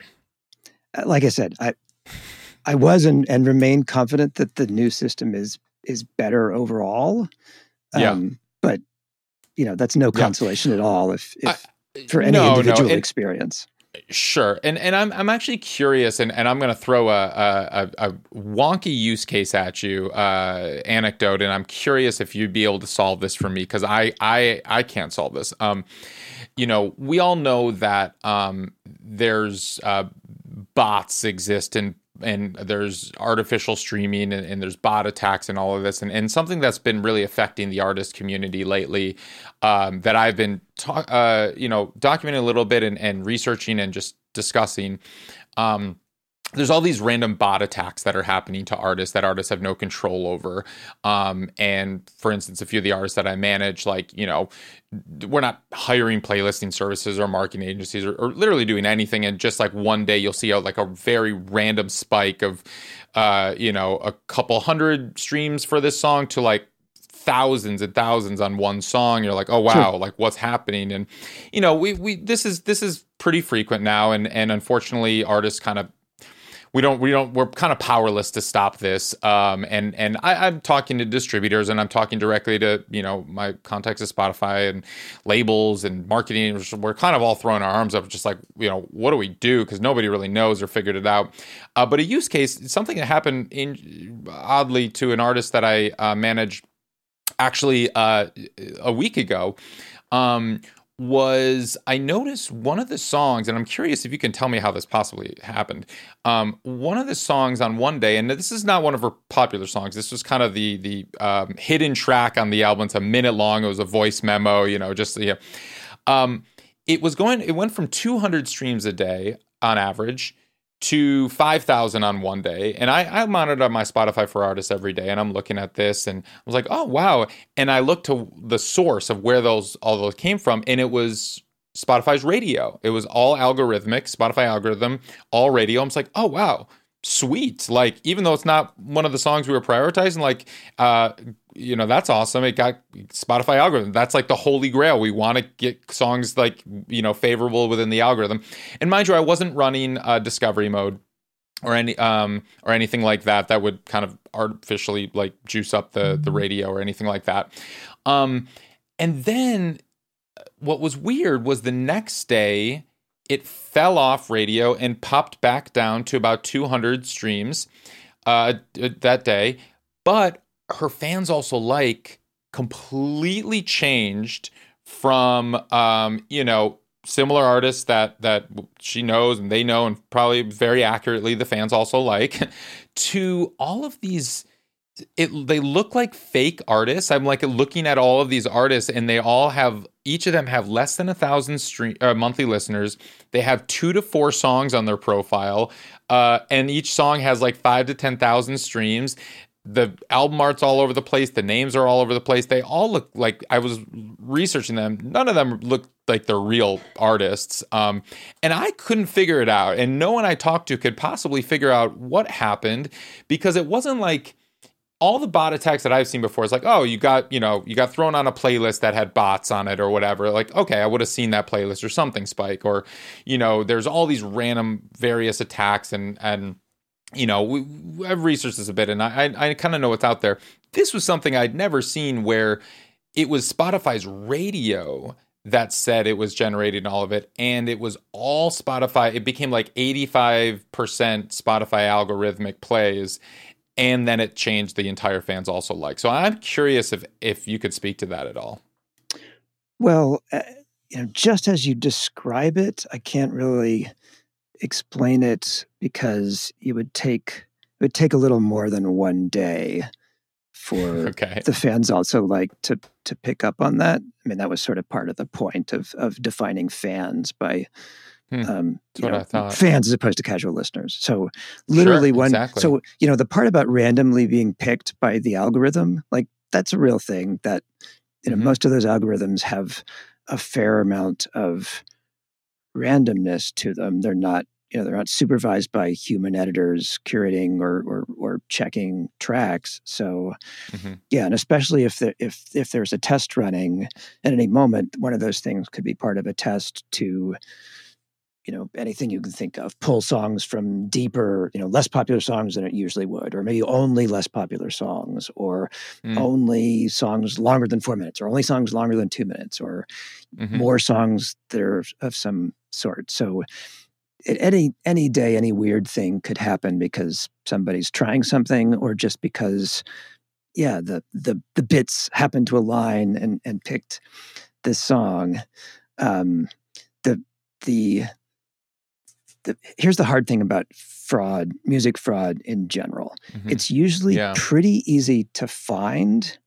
like I said, I. I was and, and remain confident that the new system is is better overall. Um, yeah. But, you know, that's no consolation yeah. at all if, if I, for any no, individual no, and, experience. Sure. And and I'm I'm actually curious, and, and I'm going to throw a, a, a wonky use case at you, uh, anecdote, and I'm curious if you'd be able to solve this for me, because I, I, I can't solve this. Um, you know, we all know that um, there's uh, bots exist in and there's artificial streaming and, and there's bot attacks and all of this. And, and something that's been really affecting the artist community lately um, that I've been, ta- uh, you know, documenting a little bit and, and researching and just discussing. Um, there's all these random bot attacks that are happening to artists that artists have no control over. Um, and for instance, a few of the artists that I manage, like, you know, we're not hiring playlisting services or marketing agencies or, or literally doing anything. And just like one day you'll see a, like a very random spike of, uh, you know, a couple hundred streams for this song to like thousands and thousands on one song. You're like, oh wow, sure. Like what's happening? And, you know, we, we, this is, this is pretty frequent now. And, and unfortunately artists kind of, we don't, we don't, we're kind of powerless to stop this. Um, and, and I, I'm talking to distributors, and I'm talking directly to, you know, my contacts at Spotify and labels and marketing. We're kind of all throwing our arms up, just like, you know, what do we do? Because nobody really knows or figured it out. Uh, but a use case, something that happened in oddly to an artist that I uh, managed actually uh, a week ago, um, was I noticed one of the songs, and I'm curious if you can tell me how this possibly happened. Um, one of the songs on one day, and this is not one of her popular songs. This was kind of the the um, hidden track on the album. It's a minute long. It was a voice memo, you know, just yeah. Um, it was going. It went from two hundred streams a day on average to five thousand on one day. And I, I monitor my Spotify for Artists every day, and I'm looking at this, and I was like, oh, wow. And I looked to the source of where those all those came from, and it was Spotify's radio. It was all algorithmic, Spotify algorithm, all radio. I was like, oh, wow, sweet. Like, even though it's not one of the songs we were prioritizing, like, uh, you know, that's awesome. It got Spotify algorithm. That's like the holy grail. We want to get songs like, you know, favorable within the algorithm. And mind you, I wasn't running uh, discovery mode or any um or anything like that. That would kind of artificially like juice up the the radio or anything like that. Um, and then what was weird was the next day it fell off radio and popped back down to about two hundred streams uh, that day. But her fans also like completely changed from, um, you know, similar artists that that she knows and they know and probably very accurately the fans also like, to all of these. It they look like fake artists. I'm like looking at all of these artists, and they all have, each of them have less than a thousand stream uh, monthly listeners. They have two to four songs on their profile, uh, and each song has like five to ten thousand streams. The album art's all over the place. The names are all over the place. They all look like, I was researching them, none of them look like they're real artists. Um, and I couldn't figure it out. And no one I talked to could possibly figure out what happened, because it wasn't like all the bot attacks that I've seen before. It's like, oh, you got, you know, you got thrown on a playlist that had bots on it or whatever. Like, okay, I would have seen that playlist or something, Spike. Or, you know, there's all these random various attacks, and, and, you know, we, I've researched this a bit, and I, I, I kind of know what's out there. This was something I'd never seen, where it was Spotify's radio that said it was generating all of it, and it was all Spotify. It became like eighty-five percent Spotify algorithmic plays, and then it changed the entire fans also like. So I'm curious if if you could speak to that at all. Well, uh, you know, just as you describe it, I can't really explain it, because it would take it would take a little more than one day for okay. the fans also like to to pick up on that. I mean, that was sort of part of the point of of defining fans by hmm. um, you know, fans as opposed to casual listeners. So literally sure, one. Exactly. So you know, the part about randomly being picked by the algorithm, like that's a real thing. That you know, mm-hmm. most of those algorithms have a fair amount of randomness to them. They're not, you know, they're not supervised by human editors curating or or, or checking tracks. So, mm-hmm. yeah, and especially if there, if if there's a test running at any moment, one of those things could be part of a test to, you know, anything you can think of, pull songs from deeper, you know, less popular songs than it usually would, or maybe only less popular songs, or mm. only songs longer than four minutes, or only songs longer than two minutes, or mm-hmm. more songs that are of some sort. So at any any day, any weird thing could happen because somebody's trying something, or just because, yeah, the the the bits happened to align and and picked this song. Um, the the The, here's the hard thing about fraud, music fraud in general. Mm-hmm. It's usually yeah. pretty easy to find.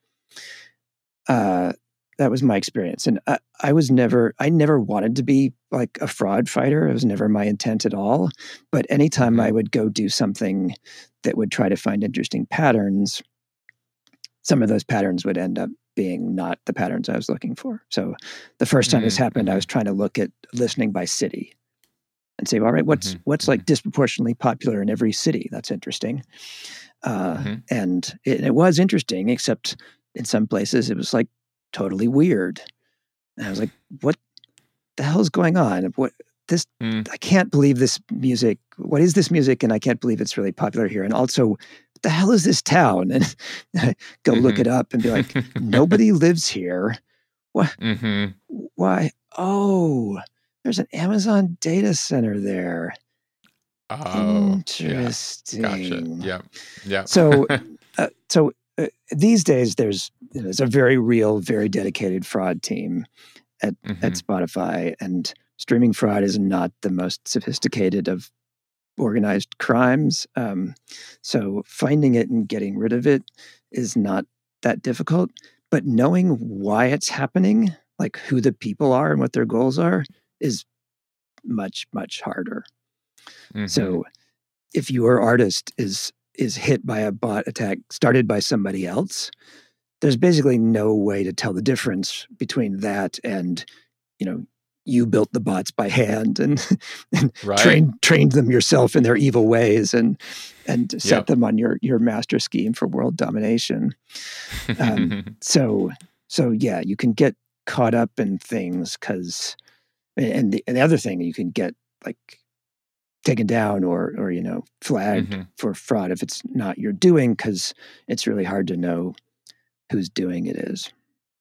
Uh, that was my experience. And I, I was never, I never wanted to be like a fraud fighter. It was never my intent at all. But anytime mm-hmm. I would go do something that would try to find interesting patterns, some of those patterns would end up being not the patterns I was looking for. So the first time mm-hmm. this happened, I was trying to look at listening by city and say, all right, what's mm-hmm. what's like disproportionately popular in every city? That's interesting. Uh, mm-hmm. And it, it was interesting, except in some places it was like totally weird. And I was like, what the hell is going on? What this, Mm. I can't believe this music. What is this music? And I can't believe it's really popular here. And also, what the hell is this town? And I go Mm-hmm. look it up and be like, nobody lives here. What? Mm-hmm. Why? Oh, there's an Amazon data center there. Oh, interesting. Yeah. Gotcha. Yeah. Yeah. So, uh, so uh, these days, there's you know, there's a very real, very dedicated fraud team at mm-hmm. at Spotify, and streaming fraud is not the most sophisticated of organized crimes. Um, so finding it and getting rid of it is not that difficult. But knowing why it's happening, like who the people are and what their goals are, is much, much harder. Mm-hmm. So if your artist is is hit by a bot attack started by somebody else, there's basically no way to tell the difference between that and, you know, you built the bots by hand and, and right. trained trained them yourself in their evil ways and and set yep. them on your your master scheme for world domination. Um, so so yeah, you can get caught up in things because, and the, and the other thing, you can get like taken down or or you know flagged mm-hmm. for fraud if it's not your doing, because it's really hard to know whose doing it is.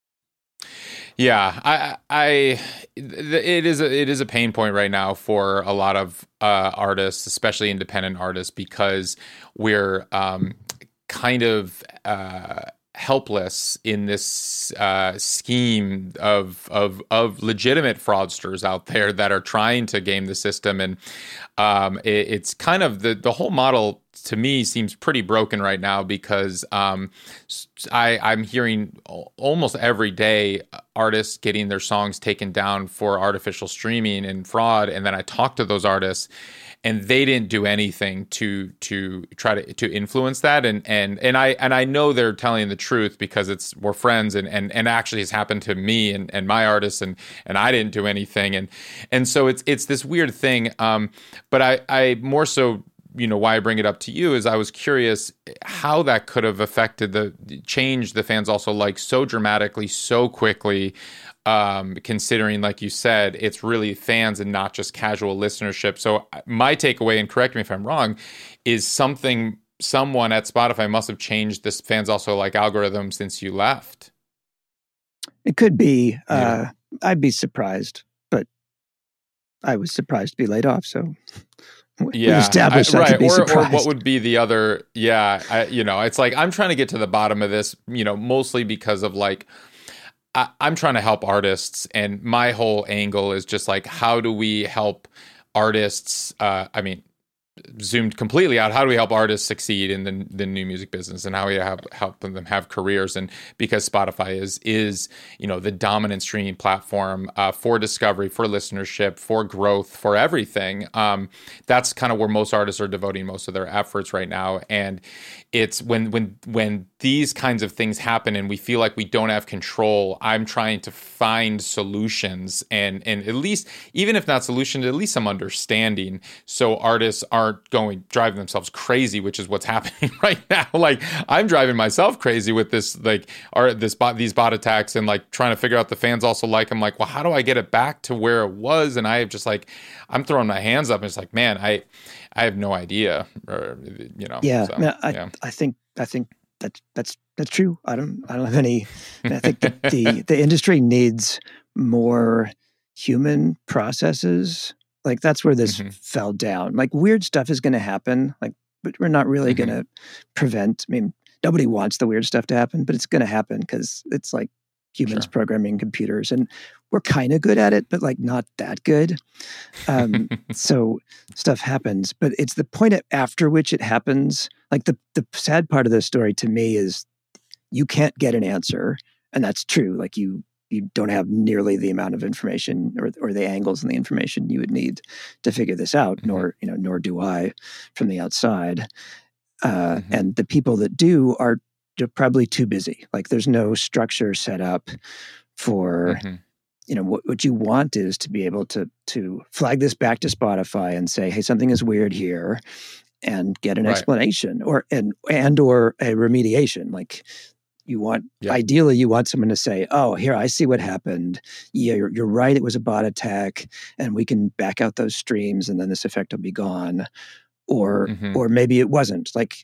Yeah, I, I, it is a, it is a pain point right now for a lot of uh, artists, especially independent artists, because we're um, kind of uh, helpless in this uh, scheme of of of legitimate fraudsters out there that are trying to game the system, and um, it, it's kind of the the whole model. To me, seems pretty broken right now because um, I, I'm hearing almost every day artists getting their songs taken down for artificial streaming and fraud, and then I talk to those artists, and they didn't do anything to to try to to influence that, and and and I and I know they're telling the truth because it's we're friends, and and and actually has happened to me and, and my artists, and and I didn't do anything, and and so it's it's this weird thing, um, but I I more so. You know, why I bring it up to you is I was curious how that could have affected the change the fans also like so dramatically, so quickly, um, considering, like you said, it's really fans and not just casual listenership. So my takeaway, and correct me if I'm wrong, is something someone at Spotify must have changed this fans also like algorithm since you left. It could be. Yeah. Uh, I'd be surprised, but I was surprised to be laid off, so... Yeah, established I, I right. be or, or surprised. What would be the other? Yeah, I, you know, it's like I'm trying to get to the bottom of this. You know, mostly because of like I, I'm trying to help artists, and my whole angle is just like, how do we help artists? Uh, I mean, zoomed completely out. How do we help artists succeed in the the new music business, and how we have help them have careers? And because Spotify is is you know the dominant streaming platform uh, for discovery, for listenership, for growth, for everything. Um, that's kind of where most artists are devoting most of their efforts right now. And it's when when when these kinds of things happen, and we feel like we don't have control. I'm trying to find solutions, and and at least even if not solutions, at least some understanding, so artists aren't going driving themselves crazy, which is what's happening right now. Like I'm driving myself crazy with this, like, or this bot, these bot attacks, and like trying to figure out the fans also like. I'm like, well, how do I get it back to where it was? And I have just like, I'm throwing my hands up, and it's like, man, I, I have no idea, or you know. Yeah, so, no, I, yeah. I think, I think that's that's that's true. I don't, I don't have any. I think that the the industry needs more human processes. Like that's where this mm-hmm. fell down. Like weird stuff is going to happen. Like, but we're not really mm-hmm. going to prevent. I mean, nobody wants the weird stuff to happen, but it's going to happen because it's like humans sure. programming computers, and we're kind of good at it, but like not that good. Um, so stuff happens, but it's the point at, after which it happens. Like the the sad part of this story to me is you can't get an answer, and that's true. Like you. You don't have nearly the amount of information or, or the angles and the information you would need to figure this out, mm-hmm. nor, you know, nor do I from the outside. Uh, mm-hmm. And the people that do are probably too busy. Like there's no structure set up for, mm-hmm. you know, what, what you want is to be able to, to flag this back to Spotify and say, hey, something is weird here, and get an right. explanation or, and, and, or a remediation. Like, You want, yeah. ideally, you want someone to say, oh, here, I see what happened. Yeah, you're, you're right. It was a bot attack and we can back out those streams and then this effect will be gone. Or, mm-hmm. or maybe it wasn't. Like,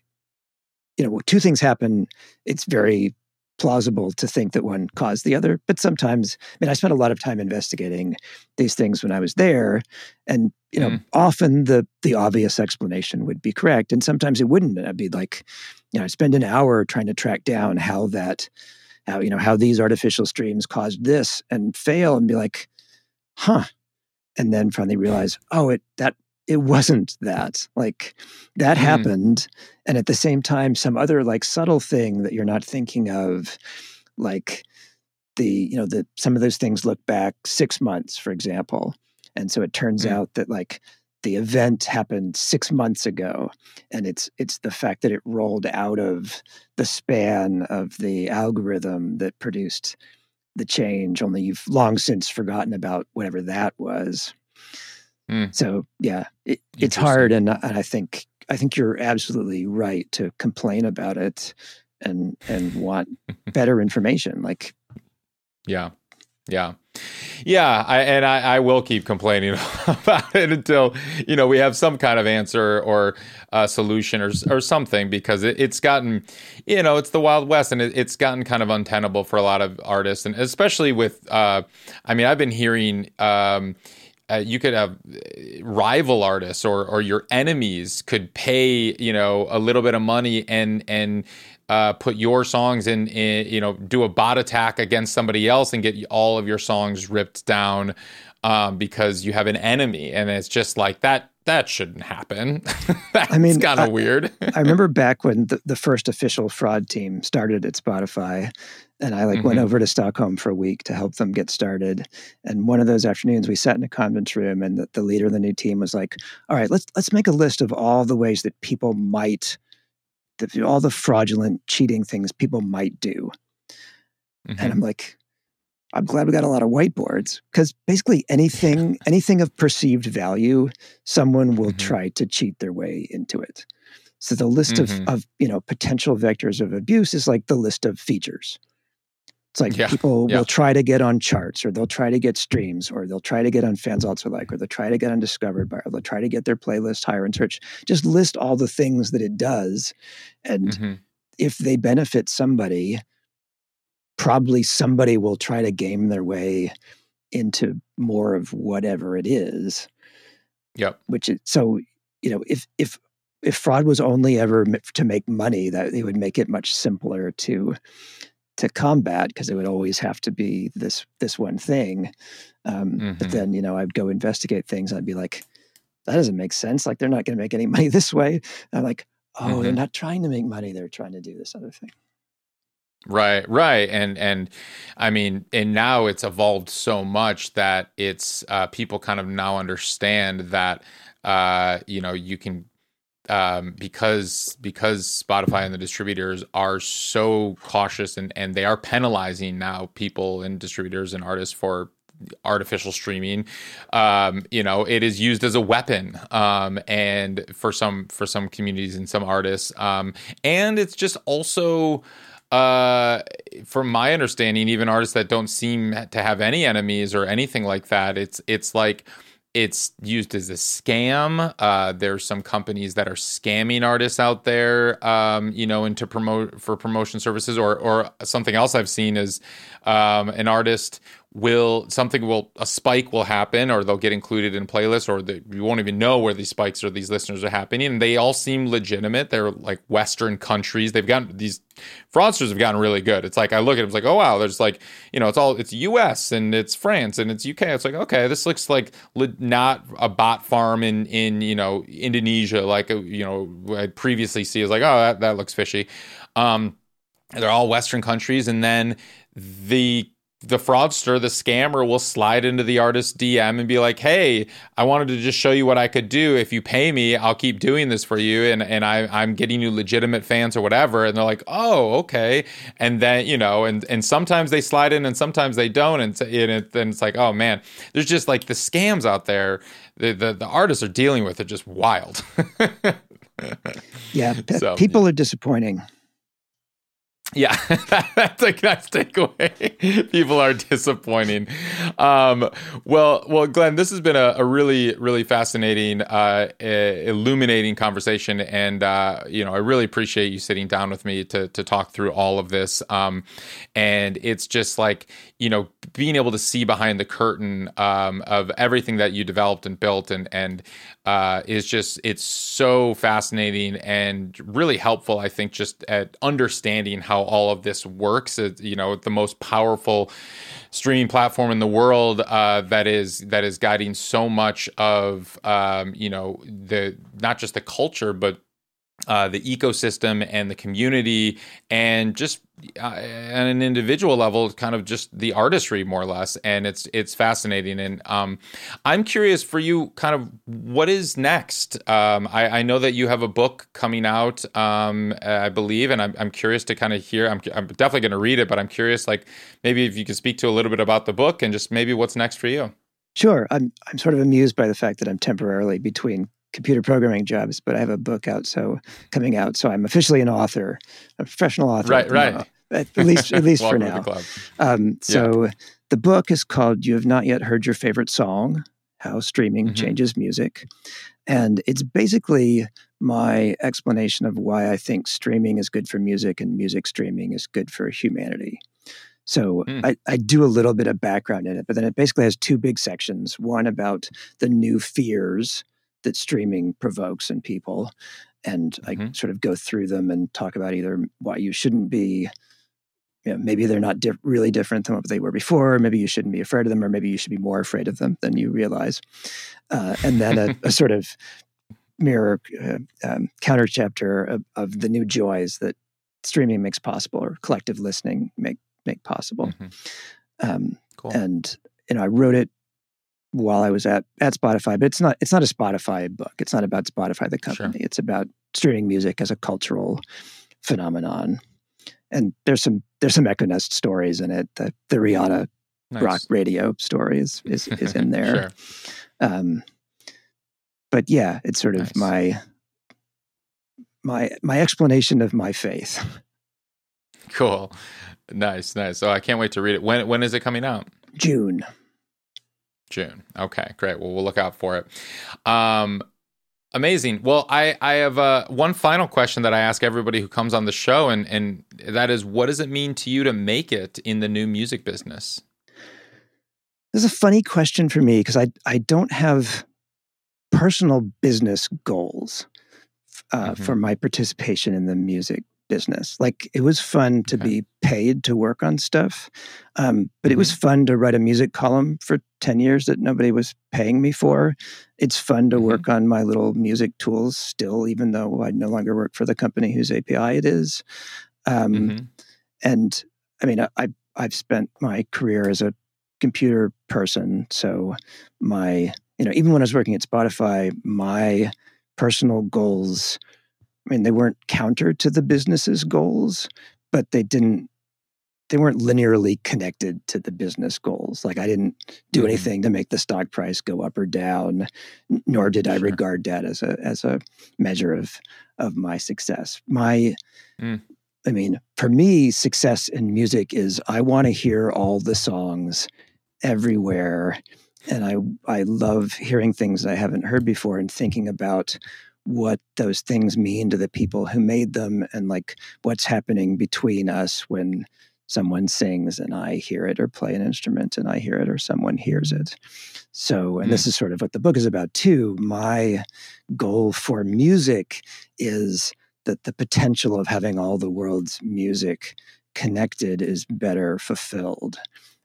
you know, two things happen. It's very plausible to think that one caused the other. But sometimes, I mean, I spent a lot of time investigating these things when I was there. And, you know, mm. often the the obvious explanation would be correct. And sometimes it wouldn't. And I'd be like, you know, I'd spend an hour trying to track down how that, how, you know, how these artificial streams caused this and fail and be like, huh. And then finally realize, oh, it, that, it wasn't that. Like that mm. happened. And at the same time, some other like subtle thing that you're not thinking of, like the, you know, the, some of those things look back six months, for example. And so it turns mm. out that like the event happened six months ago. And it's, it's the fact that it rolled out of the span of the algorithm that produced the change, only you've long since forgotten about whatever that was. Mm. So yeah, it, it's hard, and, and I think I think you're absolutely right to complain about it and and want better information. Like, yeah, yeah, yeah. I, and I, I will keep complaining about it until you know we have some kind of answer or uh, solution or or something, because it, it's gotten, you know, it's the Wild West, and it, it's gotten kind of untenable for a lot of artists, and especially with. Uh, I mean, I've been hearing. Um, Uh, you could have rival artists or or your enemies could pay, you know, a little bit of money and and uh, put your songs in, in, you know, do a bot attack against somebody else and get all of your songs ripped down um, because you have an enemy. And it's just like that. That shouldn't happen. That's I mean, kind of weird. I remember back when the, the first official fraud team started at Spotify, and I like mm-hmm. went over to Stockholm for a week to help them get started. And one of those afternoons, we sat in a conference room, and the, the leader of the new team was like, "All right, let's let's make a list of all the ways that people might, that all the fraudulent, cheating things people might do." Mm-hmm. And I'm like, I'm glad we got a lot of whiteboards, because basically anything, anything of perceived value, someone will mm-hmm. try to cheat their way into it. So the list mm-hmm. of, of, you know, potential vectors of abuse is like the list of features. It's like yeah. people yeah. will try to get on charts, or they'll try to get streams, or they'll try to get on Fans Also Like, or they'll try to get on Discovered By, or they'll try to get their playlist higher in search. Just list all the things that it does. And mm-hmm. if they benefit somebody, probably somebody will try to game their way into more of whatever it is. Yep. Which is, so, you know, if, if, if fraud was only ever to make money, that it would make it much simpler to, to combat, because it would always have to be this, this one thing. Um, mm-hmm. But then, you know, I'd go investigate things and I'd be like, that doesn't make sense. Like, they're not going to make any money this way. And I'm like, oh, mm-hmm. they're not trying to make money. They're trying to do this other thing. Right, right. And, and I mean, and now it's evolved so much that it's, uh, people kind of now understand that, uh, you know, you can, um, because, because Spotify and the distributors are so cautious, and, and they are penalizing now people and distributors and artists for artificial streaming. Um, you know, it is used as a weapon, um, and for some, for some communities and some artists, um, and it's just also, Uh, from my understanding, even artists that don't seem to have any enemies or anything like that, it's it's like it's used as a scam. Uh, there's some companies that are scamming artists out there, um, you know, and to promote for promotion services, or or something else I've seen is um, an artist will something will a spike will happen, or they'll get included in playlists, or the, you won't even know where these spikes or these listeners are happening, and they all seem legitimate. They're like Western countries. They've gotten these fraudsters have gotten really good. It's like I look at it, it's like, oh wow, there's like, you know, it's all it's U S and it's France and it's U K. It's like, okay, this looks like le- not a bot farm in in you know Indonesia, like you know I'd previously see. Is like, oh, that that looks fishy. Um, they're all Western countries, and then the the fraudster, the scammer, will slide into the artist's D M and be like, hey, I wanted to just show you what I could do. If you pay me, I'll keep doing this for you. And, and I, I'm getting you legitimate fans or whatever. And they're like, oh, okay. And then, you know, and, and sometimes they slide in and sometimes they don't. And, and it, then it's like, oh man, there's just like the scams out there. The, the, the artists are dealing with are just wild. yeah. So, people yeah. are disappointing. Yeah, that's a nice takeaway. People are disappointing. Um, well, well, Glenn, this has been a, a really, really fascinating, uh, illuminating conversation, and uh, you know, I really appreciate you sitting down with me to to talk through all of this. Um, and it's just like, you know, being able to see behind the curtain um, of everything that you developed and built, and and uh, is just it's so fascinating and really helpful. I think just at understanding how all of this works. It, you know, the most powerful streaming platform in the world uh, that is that is guiding so much of um, you know the not just the culture, but uh, the ecosystem and the community, and just uh, at an individual level, kind of just the artistry, more or less. And it's it's fascinating. And um, I'm curious for you, kind of what is next? Um, I, I know that you have a book coming out, um, I believe, and I'm I'm curious to kind of hear. I'm I'm definitely going to read it, but I'm curious, like maybe if you could speak to a little bit about the book and just maybe what's next for you. Sure. I'm I'm sort of amused by the fact that I'm temporarily between computer programming jobs, but I have a book out, so coming out, so I'm officially an author, a professional author. Right, right. Now, at least, at least for now. The club. Um, so yeah. The book is called "You Have Not Yet Heard Your Favorite Song: How Streaming mm-hmm. Changes Music," and it's basically my explanation of why I think streaming is good for music and music streaming is good for humanity. So mm. I, I do a little bit of background in it, but then it basically has two big sections. One about the new fears that streaming provokes in people. And mm-hmm. I sort of go through them and talk about either why you shouldn't be, you know, maybe they're not di- really different than what they were before. Maybe you shouldn't be afraid of them, or maybe you should be more afraid of them than you realize. Uh, and then a, a sort of mirror uh, um, counter chapter of, of the new joys that streaming makes possible, or collective listening make make possible. Mm-hmm. Um, cool. And, you know, I wrote it while I was at, at Spotify, but it's not, it's not a Spotify book. It's not about Spotify, the company. Sure. It's about streaming music as a cultural phenomenon. And there's some, there's some Echo Nest stories in it. The, the Rihanna nice. rock radio story is, is, is in there. Sure. Um, but yeah, it's sort of nice. my, my, my explanation of my faith. Cool. Nice, nice. So I can't wait to read it. When when is it coming out? June. June. Okay, great. Well, we'll look out for it. Um, amazing. Well, I I have uh, one final question that I ask everybody who comes on the show, and and that is, what does it mean to you to make it in the new music business? This is a funny question for me because I I don't have personal business goals uh, mm-hmm. for my participation in the music business. Like, it was fun to okay. be paid to work on stuff, um, but mm-hmm. it was fun to write a music column for ten years that nobody was paying me for. It's fun to mm-hmm. work on my little music tools still, even though I no longer work for the company whose A P I it is. Um, mm-hmm. And I mean, I, I've spent my career as a computer person, so my, you know, even when I was working at Spotify, my personal goals, I mean, they weren't counter to the business's goals, but they didn't, they weren't linearly connected to the business goals. Like, I didn't do mm-hmm. anything to make the stock price go up or down, nor did I sure. regard that as a, as a measure of, of my success. My, mm. I mean, for me, success in music is I want to hear all the songs everywhere. And I, I love hearing things I haven't heard before and thinking about what those things mean to the people who made them, and like what's happening between us when someone sings and I hear it, or play an instrument and I hear it, or someone hears it. So, and mm. this is sort of what the book is about too. My goal for music is that the potential of having all the world's music connected is better fulfilled,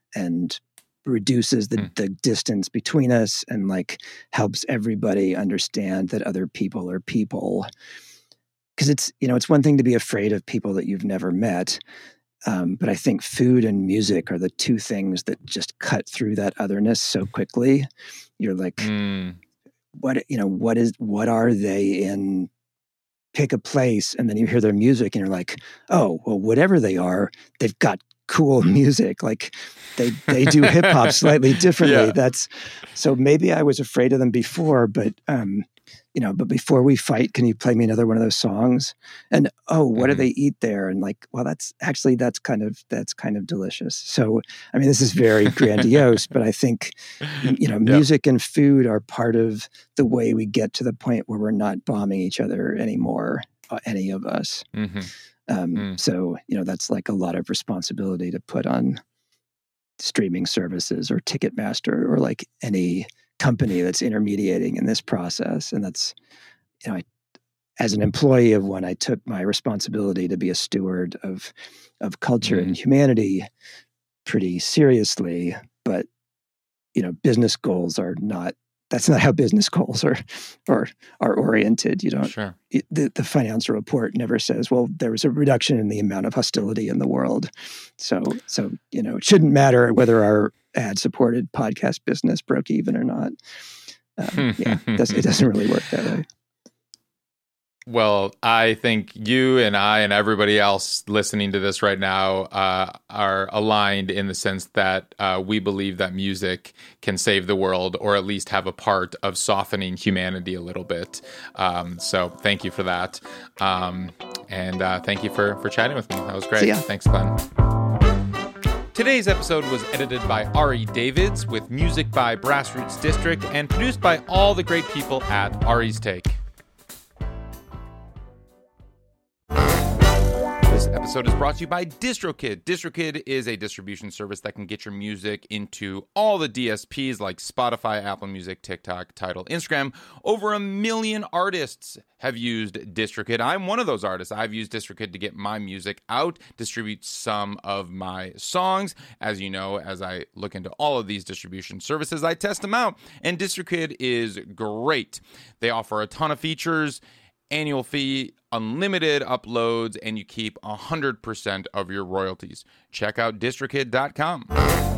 and reduces the, mm. the distance between us, and like helps everybody understand that other people are people. Because it's, you know, it's one thing to be afraid of people that you've never met. Um, but I think food and music are the two things that just cut through that otherness so quickly. You're like, mm. what, you know, what is, what are they in? Pick a place, and then you hear their music and you're like, oh, well, whatever they are, they've got cool music. Like they, they do hip hop slightly differently. Yeah. That's, so maybe I was afraid of them before, but um, you know, but before we fight, can you play me another one of those songs? And, oh, what mm-hmm. do they eat there? And like, well, that's actually, that's kind of, that's kind of delicious. So, I mean, this is very grandiose, but I think, you know, music yeah. and food are part of the way we get to the point where we're not bombing each other anymore, uh, any of us. Mm-hmm. Um, mm. So, you know, that's like a lot of responsibility to put on streaming services or Ticketmaster or like any company that's intermediating in this process. And that's, you know, I, as an employee of one, I took my responsibility to be a steward of, of culture mm. and humanity pretty seriously. But, you know, business goals are not, that's not how business goals are, are, are oriented. You don't, sure. it, the, the financial report never says, well, there was a reduction in the amount of hostility in the world. So, so, you know, it shouldn't matter whether our ad-supported podcast business broke even or not. Um, yeah, it doesn't, it doesn't really work that way. Well, I think you and I and everybody else listening to this right now uh, are aligned in the sense that uh, we believe that music can save the world, or at least have a part of softening humanity a little bit. Um, so thank you for that. Um, and uh, thank you for, for chatting with me. That was great. Thanks, Glenn. Today's episode was edited by Ari Davids, with music by Brassroots District, and produced by all the great people at Ari's Take. This episode is brought to you by DistroKid. DistroKid is a distribution service that can get your music into all the D S Ps like Spotify, Apple Music, TikTok, Tidal, Instagram. Over a million artists have used DistroKid. I'm one of those artists. I've used DistroKid to get my music out, distribute some of my songs. As you know, as I look into all of these distribution services, I test them out. And DistroKid is great. They offer a ton of features, annual fee, unlimited uploads, and you keep one hundred percent of your royalties. Check out distrokid dot com.